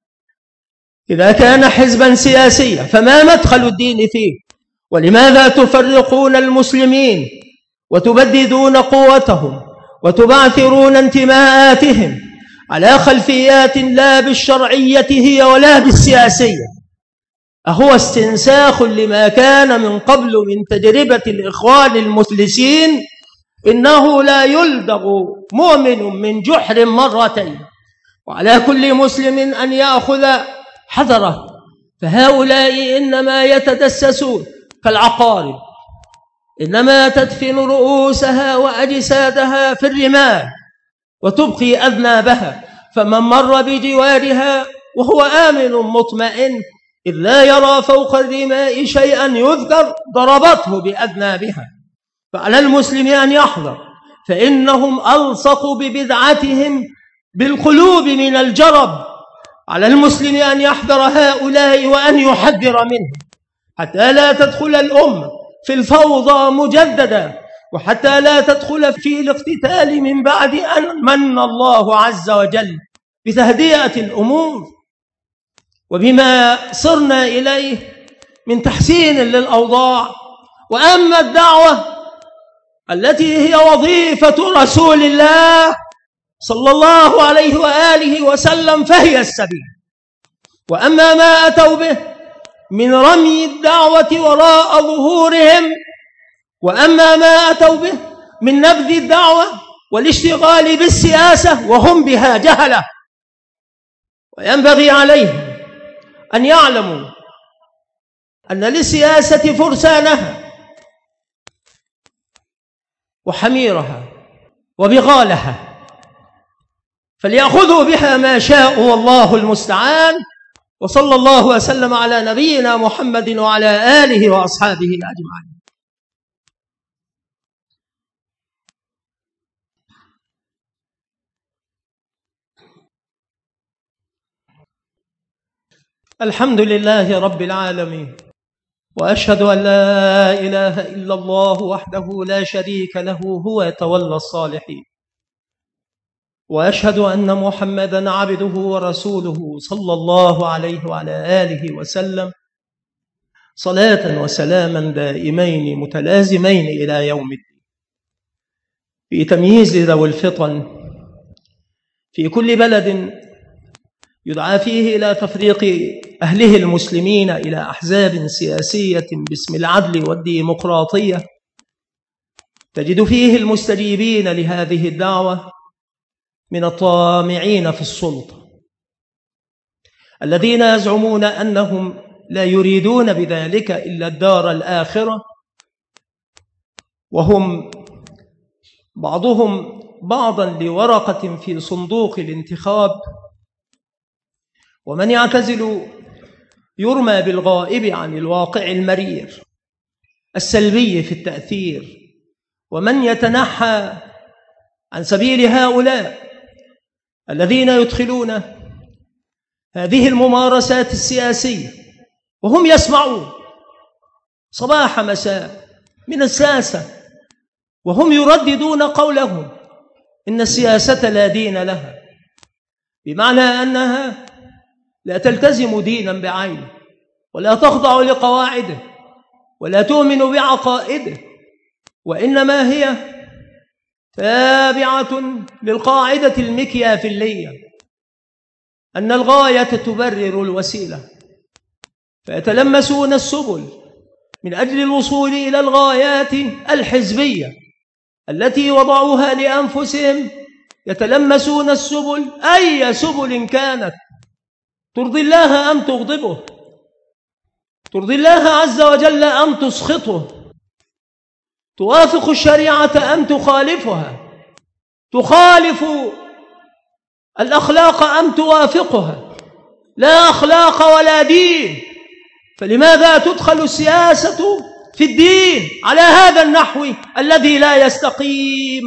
إذا كان حزبا سياسيا فما مدخل الدين فيه؟ ولماذا تفرقون المسلمين وتبددون قوتهم وتبعثرون انتماءاتهم على خلفيات لا بالشرعية هي ولا بالسياسية؟ أهو استنساخ لما كان من قبل من تجربة الإخوان المفلسين؟ إنه لا يلدغ مؤمن من جحر مرتين، وعلى كل مسلم أن يأخذ حذره، فهؤلاء إنما يتدسسون كالعقارب، إنما تدفن رؤوسها وأجسادها في الرمال وتبقي أذنابها، فمن مر بجوارها وهو آمن مطمئن إذ لا يرى فوق الرماء شيئا يذكر ضربته بأذنابها. فعلى المسلم أن يحذر، فإنهم ألصقوا ببدعتهم بالقلوب من الجرب. على المسلم أن يحذر هؤلاء وأن يحذر منهم حتى لا تدخل الأمة في الفوضى مجددا، وحتى لا تدخل في الاقتتال من بعد أن من الله عز وجل بتهدئة الأمور وبما صرنا إليه من تحسين للأوضاع. وأما الدعوة التي هي وظيفة رسول الله صلى الله عليه وآله وسلم فهي السبيل. وأما ما أتوا به من رمي الدعوة وراء ظهورهم، وأما ما أتوا به من نبذ الدعوة والاشتغال بالسياسة وهم بها جهلة، وينبغي عليهم أن يعلموا أن للسياسة فرسانها وحميرها وبغالها، فليأخذوا بها ما شاءوا والله المستعان. وصلى الله وسلم على نبينا محمد وعلى آله وأصحابه أجمعين. الحمد لله رب العالمين، وأشهد أن لا إله إلا الله وحده لا شريك له هو يتولى الصالحين، وأشهد أن محمدًا عبده ورسوله صلى الله عليه وعلى آله وسلم، صلاة وسلاما دائمين متلازمين إلى يوم الدين. في تمييز ذوي الفطن في كل بلد يدعى فيه إلى تفريق أهله المسلمين إلى أحزاب سياسية باسم العدل والديمقراطية، تجد فيه المستجيبين لهذه الدعوة من الطامعين في السلطة، الذين يزعمون أنهم لا يريدون بذلك إلا الدار الآخرة، وهم بعضهم بعضا لورقة في صندوق الانتخاب. ومن يعتزل يرمى بالغائب عن الواقع المرير السلبي في التأثير، ومن يتنحى عن سبيل هؤلاء الذين يدخلون هذه الممارسات السياسية وهم يسمعون صباح مساء من الساسة وهم يرددون قولهم إن السياسة لا دين لها، بمعنى أنها لا تلتزم دينا بعينه ولا تخضع لقواعده ولا تؤمن بعقائده، وإنما هي تابعة للقاعدة المكيافيلية أن الغاية تبرر الوسيلة، فيتلمسون السبل من أجل الوصول إلى الغايات الحزبية التي وضعوها لأنفسهم، يتلمسون السبل أي سبل كانت ترضي الله أم تغضبه؟ ترضي الله عز وجل أم تسخطه؟ توافق الشريعة أم تخالفها؟ تخالف الأخلاق أم توافقها؟ لا أخلاق ولا دين، فلماذا تدخل السياسة في الدين على هذا النحو الذي لا يستقيم؟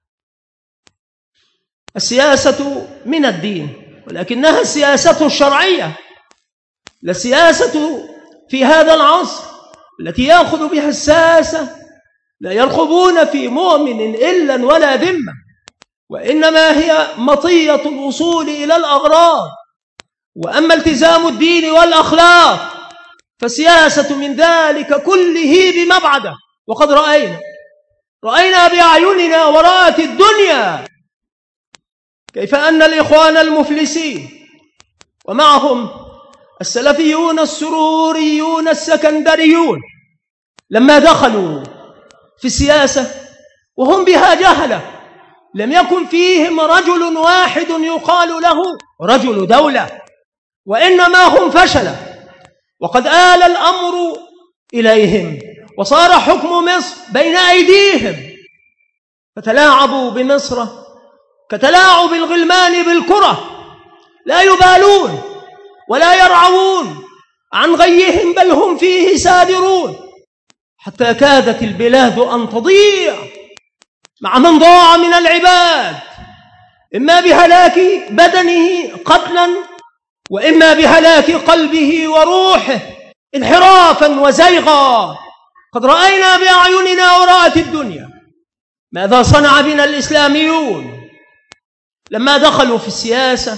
السياسة من الدين، ولكنها السياسة الشرعية، لا السياسة في هذا العصر التي يأخذ بها الساسة لا يرقبون في مؤمن إلا ولا ذمة، وإنما هي مطية الوصول إلى الأغراض. وأما التزام الدين والأخلاق فالسياسة من ذلك كله بمبعده. وقد رأينا بأعيننا ورأت الدنيا كيف أن الإخوان المفلسين ومعهم السلفيون السروريون السكندريون لما دخلوا في السياسة وهم بها جهلة، لم يكن فيهم رجل واحد يقال له رجل دولة، وإنما هم فشلة، وقد آل الأمر إليهم وصار حكم مصر بين أيديهم، فتلاعبوا بمصر كتلاعب الغلمان بالكرة، لا يبالون ولا يرعون عن غيهم، بل هم فيه سادرون، حتى كادت البلاد أن تضيع مع من ضاع من العباد، إما بهلاك بدنه قتلا، وإما بهلاك قلبه وروحه انحرافا وزيغا. قد رأينا بأعيننا ورأت الدنيا ماذا صنع بنا الإسلاميون لما دخلوا في السياسة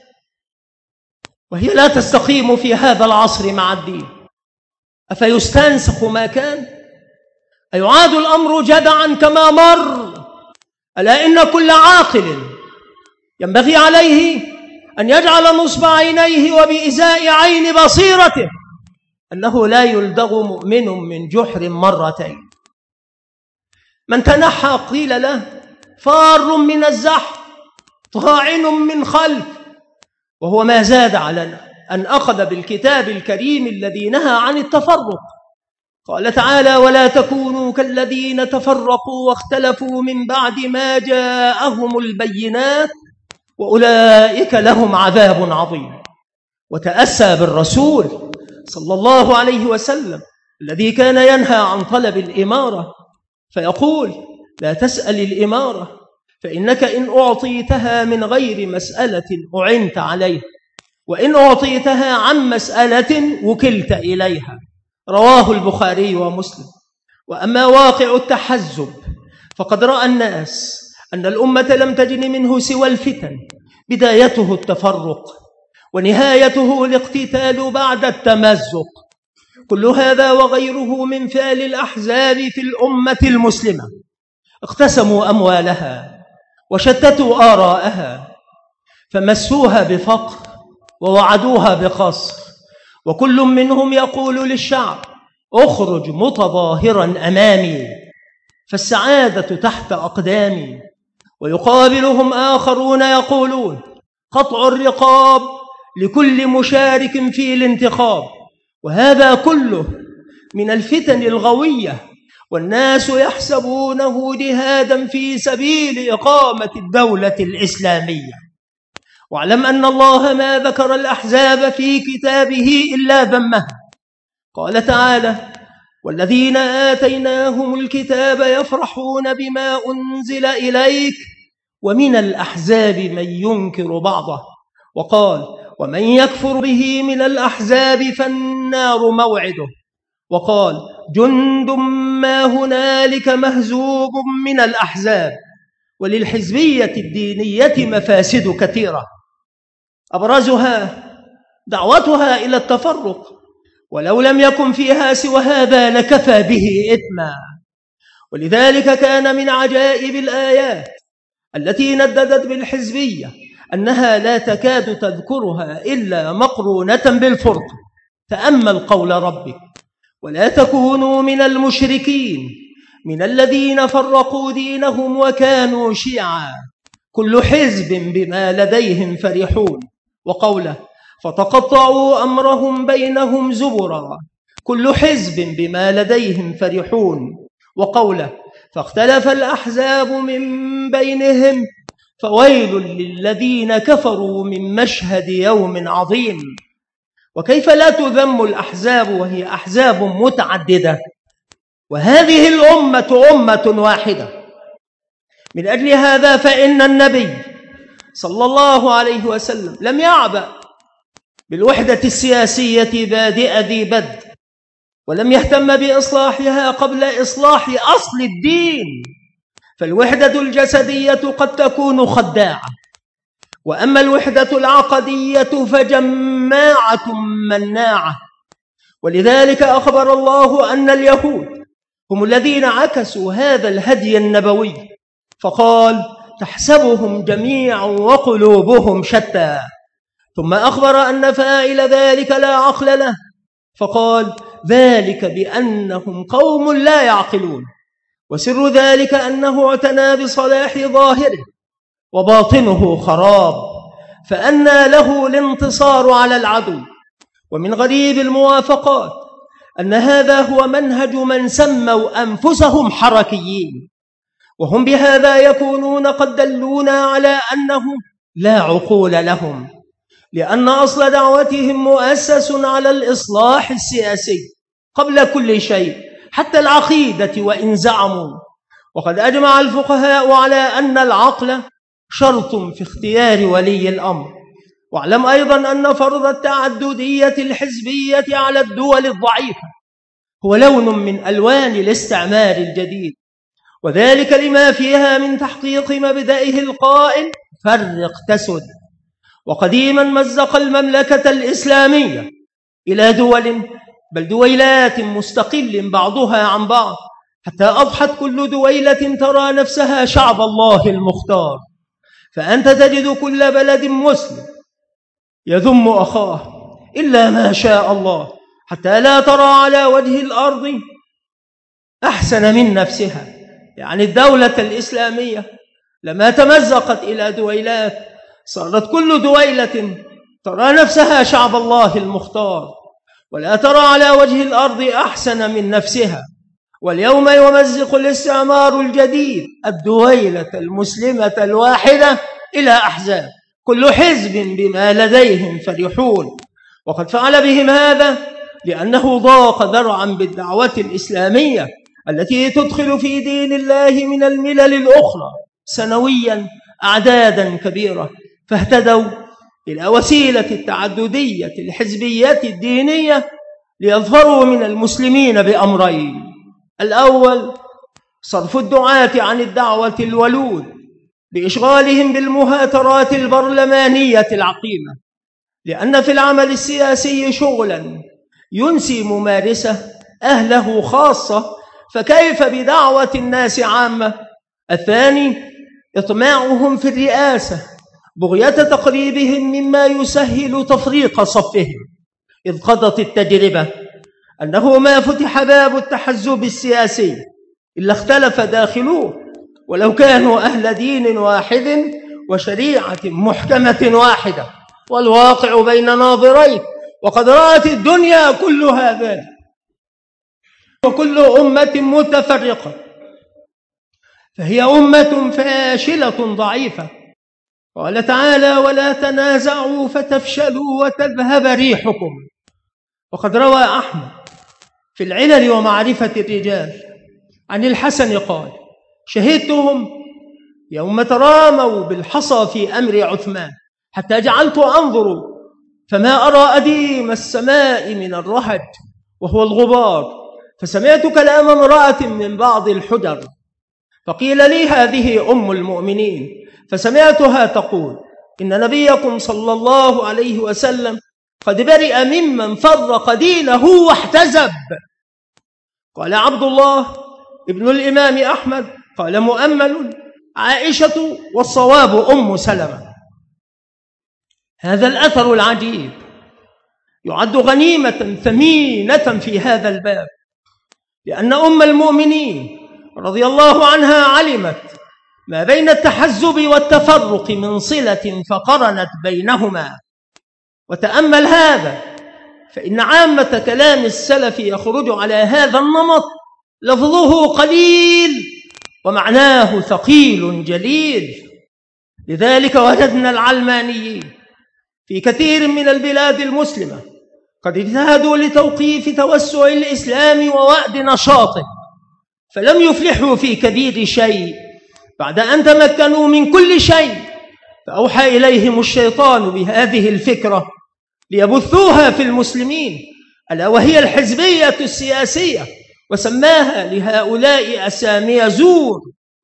وهي لا تستقيم في هذا العصر مع الدين. أفيستنسخ ما كان؟ أيعاد الأمر جدعا كما مر؟ ألا إن كل عاقل ينبغي عليه أن يجعل نصب عينيه وبإزاء عين بصيرته أنه لا يلدغ مؤمن من جحر مرتين. من تنحى قيل له فار من الزحف طاعن من خلف، وهو ما زاد على أن أخذ بالكتاب الكريم الذي نهى عن التفرق. قال تعالى: ولا تكونوا كالذين تفرقوا واختلفوا من بعد ما جاءهم البينات وأولئك لهم عذاب عظيم. وتأسى بالرسول صلى الله عليه وسلم الذي كان ينهى عن طلب الإمارة، فيقول: لا تسأل الإمارة فإنك إن أعطيتها من غير مسألة أعنت عليها، وإن أعطيتها عن مسألة وكلت إليها. رواه البخاري ومسلم. وأما واقع التحزب فقد رأى الناس أن الأمة لم تجن منه سوى الفتن، بدايته التفرق ونهايته الاقتتال بعد التمزق. كل هذا وغيره من فعل الأحزاب في الأمة المسلمة. اقتسموا أموالها وشتتوا آراءها، فمسوها بفقر ووعدوها بقصر، وكل منهم يقول للشعب: اخرج متظاهرا أمامي فالسعادة تحت أقدامي. ويقابلهم آخرون يقولون: قطع الرقاب لكل مشارك في الانتخاب. وهذا كله من الفتن الغوية، والناس يحسبونه جهادا في سبيل إقامة الدولة الإسلامية. واعلم أن الله ما ذكر الأحزاب في كتابه إلا ذمها. قال تعالى: والذين آتيناهم الكتاب يفرحون بما أنزل إليك ومن الأحزاب من ينكر بعضه. وقال: ومن يكفر به من الأحزاب فالنار موعده. وقال: جند ما هنالك مهزوم من الأحزاب. وللحزبية الدينية مفاسد كثيرة، أبرزها دعوتها إلى التفرق، ولو لم يكن فيها سوى هذا لكفى به إثما. ولذلك كان من عجائب الآيات التي نددت بالحزبية أنها لا تكاد تذكرها إلا مقرونة بالفرق. تأمل قول ربك: ولا تكونوا من المشركين من الذين فرقوا دينهم وكانوا شيعا كل حزب بما لديهم فرحون. وقوله: فتقطعوا أمرهم بينهم زبرا كل حزب بما لديهم فرحون. وقوله فاختلف الأحزاب من بينهم فويل للذين كفروا من مشهد يوم عظيم. وكيف لا تذم الأحزاب وهي أحزاب متعددة وهذه الأمة أمة واحدة؟ من أجل هذا فإن النبي صلى الله عليه وسلم لم يعبأ بالوحدة السياسية بادئ ذي بدء، ولم يهتم بإصلاحها قبل إصلاح أصل الدين. فالوحدة الجسدية قد تكون خداعة، وأما الوحدة العقدية فجماعة مناعة. ولذلك أخبر الله أن اليهود هم الذين عكسوا هذا الهدي النبوي، فقال تحسبهم جميعا وقلوبهم شتى. ثم أخبر أن فاعل ذلك لا عقل له، فقال ذلك بأنهم قوم لا يعقلون. وسر ذلك أنه اعتنى بصلاح ظاهره وباطنه خراب، فأنى له الانتصار على العدو. ومن غريب الموافقات أن هذا هو منهج من سموا أنفسهم حركيين، وهم بهذا يكونون قد دلونا على أنهم لا عقول لهم، لأن أصل دعوتهم مؤسس على الإصلاح السياسي قبل كل شيء، حتى العقيدة وإن زعموا. وقد أجمع الفقهاء على أن العقل شرط في اختيار ولي الأمر. واعلم أيضا أن فرض التعددية الحزبية على الدول الضعيفة هو لون من ألوان الاستعمار الجديد، وذلك لما فيها من تحقيق مبدئه القائل فرق تسد. وقديما مزق المملكة الإسلامية إلى دول بل دويلات مستقل بعضها عن بعض، حتى أضحت كل دويلة ترى نفسها شعب الله المختار. فأنت تجد كل بلد مسلم يذم أخاه إلا ما شاء الله، حتى لا ترى على وجه الأرض أحسن من نفسها. يعني الدولة الإسلامية لما تمزقت إلى دويلات صارت كل دويلة ترى نفسها شعب الله المختار، ولا ترى على وجه الأرض أحسن من نفسها. واليوم يمزق الاستعمار الجديد الدويلة المسلمة الواحدة إلى أحزاب كل حزب بما لديهم فرحون. وقد فعل بهم هذا لأنه ضاق ذرعا بالدعوة الإسلامية التي تدخل في دين الله من الملل الأخرى سنويا أعدادا كبيرة، فاهتدوا إلى وسيلة التعددية الحزبية الدينية ليظفروا من المسلمين بأمرين: الأول صرف الدعاة عن الدعوة الولود بإشغالهم بالمهاترات البرلمانية العقيمة، لأن في العمل السياسي شغلا ينسي ممارسة أهله خاصة، فكيف بدعوة الناس عامة؟ الثاني إطماعهم في الرئاسة بغية تقريبهم مما يسهل تفريق صفهم، إذ قضت التجربة أنه ما فتح باب التحزب السياسي إلا اختلف داخلوه ولو كانوا أهل دين واحد وشريعة محكمة واحدة، والواقع بين ناظرين. وقد رأت الدنيا كلها ذلك، وكل أمة متفرقة فهي أمة فاشلة ضعيفة. قال تعالى: ولا تنازعوا فتفشلوا وتذهب ريحكم. وقد روى أحمد في العلل ومعرفة الرجال عن الحسن قال: شهدتهم يوم تراموا بالحصى في أمر عثمان حتى جعلت أنظر فما أرى أديم السماء من الرهج وهو الغبار، فسمعت كلام امرأة من بعض الحجر فقيل لي: هذه أم المؤمنين، فسمعتها تقول: إن نبيكم صلى الله عليه وسلم قد برئ ممن فرق دينه واحتزب. قال عبد الله ابن الإمام أحمد قال مؤمل: عائشة والصواب أم سلمة. هذا الأثر العجيب يعد غنيمة ثمينة في هذا الباب، لأن أم المؤمنين رضي الله عنها علمت ما بين التحزب والتفرق من صلة فقرنت بينهما، وتأمل هذا، فإن عامة كلام السلف يخرج على هذا النمط، لفظه قليل ومعناه ثقيل جليل. لذلك وجدنا العلمانيين في كثير من البلاد المسلمة قد اجتهدوا لتوقيف توسع الإسلام ووأد نشاطه، فلم يفلحوا في كبير شيء بعد أن تمكنوا من كل شيء، فأوحى إليهم الشيطان بهذه الفكرة ليبثوها في المسلمين، ألا وهي الحزبية السياسية، وسماها لهؤلاء أسامي زور،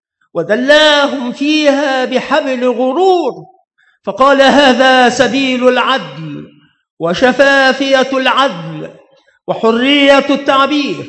ودلاهم فيها بحبل غرور، فقال هذا سبيل العدل وشفافية العدل وحرية التعبير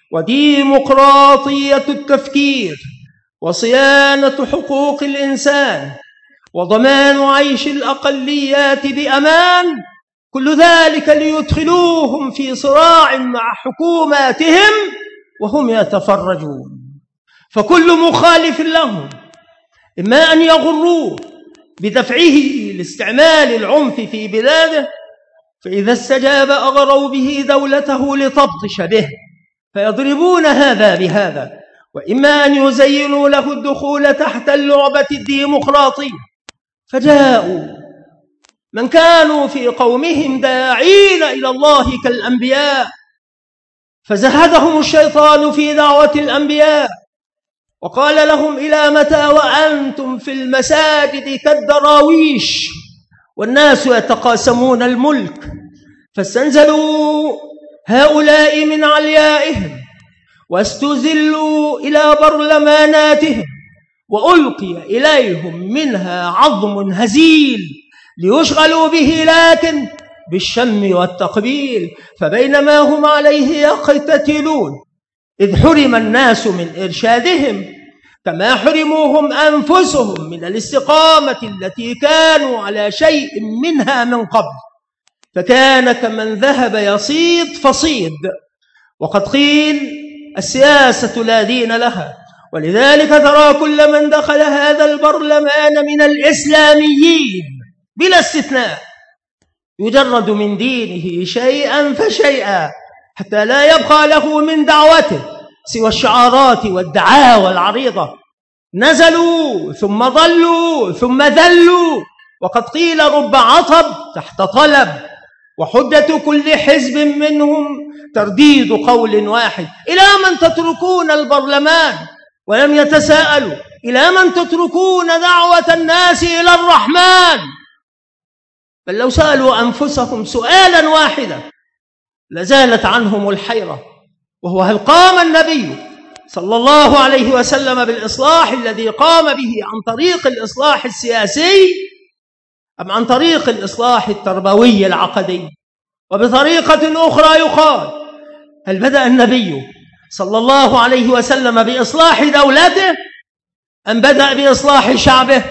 وديمقراطية التفكير وصيانة حقوق الإنسان وضمان عيش الأقليات بأمان، كل ذلك ليدخلوهم في صراع مع حكوماتهم وهم يتفرجون. فكل مخالف لهم إما أن يغروه بدفعه لاستعمال العنف في بلاده، فإذا استجاب أغروا به دولته لتبطش به فيضربون هذا بهذا، وإما أن يزينوا له الدخول تحت اللعبة الديمقراطية، فجاءوا من كانوا في قومهم داعين إلى الله كالأنبياء، فزهدهم الشيطان في دعوة الأنبياء وقال لهم إلى متى وأنتم في المساجد كالدراويش والناس يتقاسمون الملك، فاستنزلوا هؤلاء من عليائهم واستزلوا إلى برلماناتهم وألقي إليهم منها عظم هزيل ليشغلوا به لكن بالشم والتقبيل، فبينما هم عليه يقتتلون إذ حرم الناس من إرشادهم كما حرموهم أنفسهم من الاستقامة التي كانوا على شيء منها من قبل، فكان كمن ذهب يصيد فصيد. وقد قيل السياسة لا دين لها، ولذلك ترى كل من دخل هذا البرلمان من الإسلاميين بلا استثناء يجرد من دينه شيئا فشيئا، حتى لا يبقى له من دعوته سوى الشعارات والدعاوى العريضة. نزلوا ثم ضلوا ثم ذلوا، وقد قيل رب عطب تحت طلب، وحجة كل حزب منهم ترديد قول واحد: إلى من تتركون البرلمان؟ ولم يتساءلوا إلى من تتركون دعوة الناس إلى الرحمن؟ بل لو سألوا أنفسهم سؤالا واحدا لزالت عنهم الحيرة، وهو: هل قام النبي صلى الله عليه وسلم بالإصلاح الذي قام به عن طريق الإصلاح السياسي أم عن طريق الإصلاح التربوي العقدي؟ وبطريقة أخرى يقال: هل بدأ النبي صلى الله عليه وسلم بإصلاح دولته أم بدأ بإصلاح شعبه؟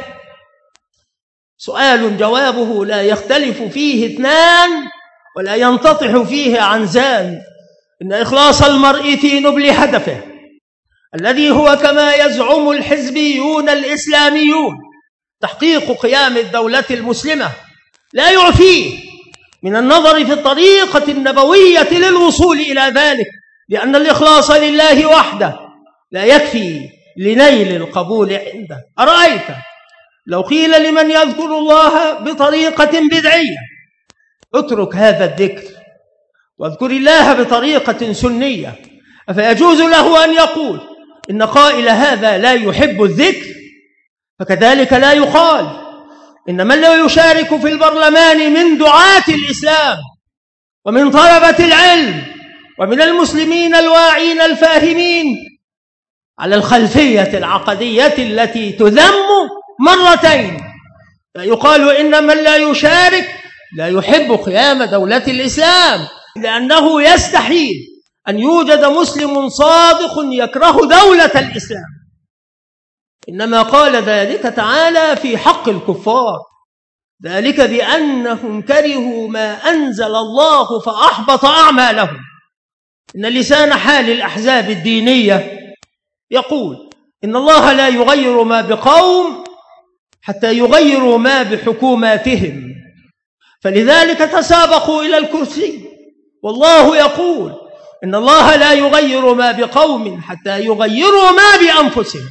سؤال جوابه لا يختلف فيه اثنان ولا ينتطح فيه عنزان، إن إخلاص المرء في نبل هدفه الذي هو كما يزعم الحزبيون الإسلاميون تحقيق قيام الدولة المسلمة لا يعفيه من النظر في الطريقة النبوية للوصول إلى ذلك، لأن الإخلاص لله وحده لا يكفي لنيل القبول عنده. أرأيت لو قيل لمن يذكر الله بطريقة بدعية: اترك هذا الذكر واذكر الله بطريقة سنية، أفيجوز له أن يقول إن قائل هذا لا يحب الذكر؟ فكذلك لا يقال إن من لا يشارك في البرلمان من دعاة الإسلام ومن طلبة العلم ومن المسلمين الواعين الفاهمين على الخلفية العقدية التي تذم مرتين، لا يقال إن من لا يشارك لا يحب قيام دولة الإسلام، لأنه يستحيل أن يوجد مسلم صادق يكره دولة الإسلام. إنما قال ذلك تعالى في حق الكفار: ذلك بأنهم كرهوا ما أنزل الله فأحبط أعمالهم. إن لسان حال الأحزاب الدينية يقول إن الله لا يغير ما بقوم حتى يغيروا ما بحكوماتهم، فلذلك تسابقوا إلى الكرسي. والله يقول إن الله لا يغير ما بقوم حتى يغيروا ما بأنفسهم.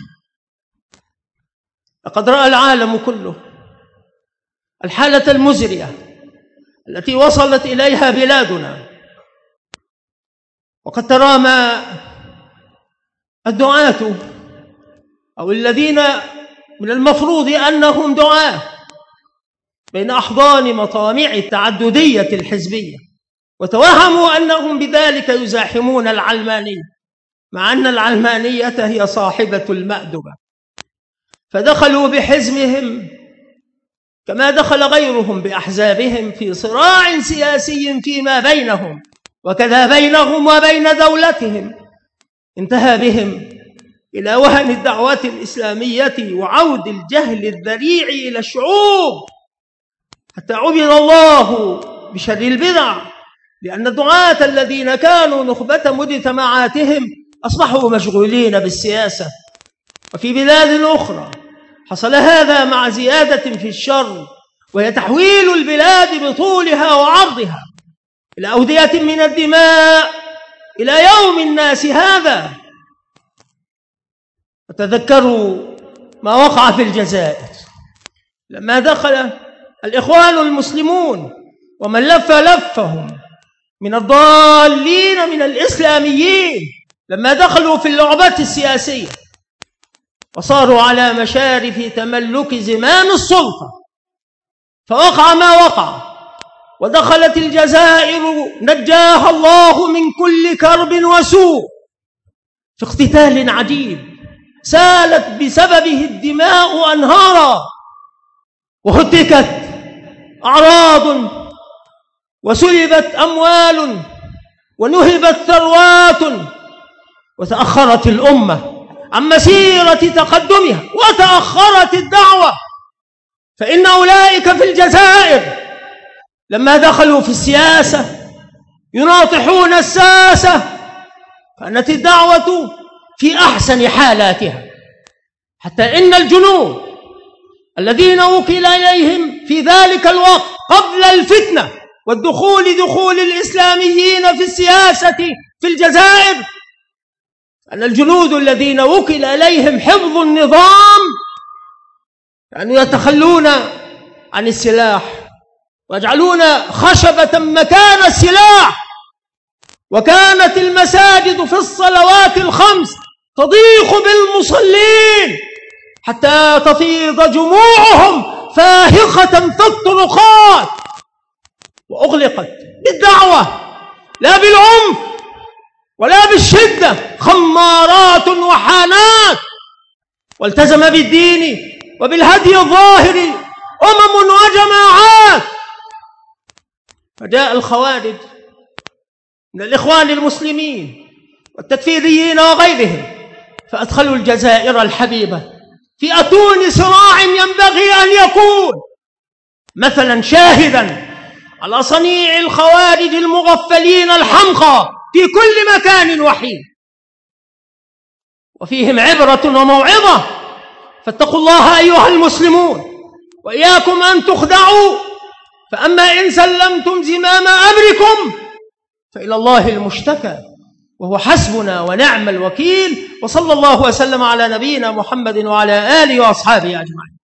لقد رأى العالم كله الحالة المزرية التي وصلت إليها بلادنا، وقد ترى ما الدعاة أو الذين من المفروض أنهم دعاة بين أحضان مطامع التعددية الحزبية، وتوهموا أنهم بذلك يزاحمون العلمانية، مع أن العلمانية هي صاحبة المأدبة، فدخلوا بحزبهم كما دخل غيرهم بأحزابهم في صراع سياسي فيما بينهم، وكذا بينهم وبين دولتهم. انتهى بهم إلى وهن الدعوة الإسلامية وعود الجهل الذريع إلى الشعوب، حتى عبد الله بشر البدع، لأن الدعاة الذين كانوا نخبة مجتمعاتهم أصبحوا مشغولين بالسياسة. وفي بلاد أخرى حصل هذا مع زيادة في الشر، وهي تحويل البلاد بطولها وعرضها إلى أودية من الدماء إلى يوم الناس هذا. وتذكروا ما وقع في الجزائر لما دخل الإخوان المسلمون ومن لفهم من الضالين من الإسلاميين، لما دخلوا في اللعبة السياسية وصاروا على مشارف تملك زمام السلطة، فوقع ما وقع، ودخلت الجزائر نجاها الله من كل كرب وسوء في اقتتال عجيب سالت بسببه الدماء أنهارا، وهتكت أعراض، وسلبت أموال، ونهبت ثروات، وتأخرت الأمة عن مسيرة تقدمها، وتأخرت الدعوة. فإن أولئك في الجزائر لما دخلوا في السياسة يناطحون الساسة، كانت الدعوة في أحسن حالاتها، حتى إن الجنود الذين وكل إليهم في ذلك الوقت قبل الفتنة دخول الإسلاميين في السياسة في الجزائر، أن الجنود الذين وكل إليهم حفظ النظام كانوا يتخلون عن السلاح ويجعلون خشبة مكان السلاح، وكانت المساجد في الصلوات الخمس تضيق بالمصلين حتى تفيض جموعهم فاهقة في الطرقات، وأغلقت بالدعوة لا بالعنف ولا بالشدة، خمارات وحانات، والتزم بالدين وبالهدي الظاهر وجماعات. فجاء الخوارج من الإخوان المسلمين والتكفيريين وغيرهم، فأدخلوا الجزائر الحبيبة في أتون صراع ينبغي أن يكون مثلا شاهدا على صنيع الخوارج المغفلين الحمقى في كل مكان وحين، وفيهم عبرة وموعظة. فاتقوا الله أيها المسلمون، وإياكم أن تخدعوا، فأما إن سلمتم زمام أمركم فإلى الله المشتكى، وهو حسبنا ونعم الوكيل. وصلى الله وسلم على نبينا محمد وعلى آله وأصحابه أجمعين.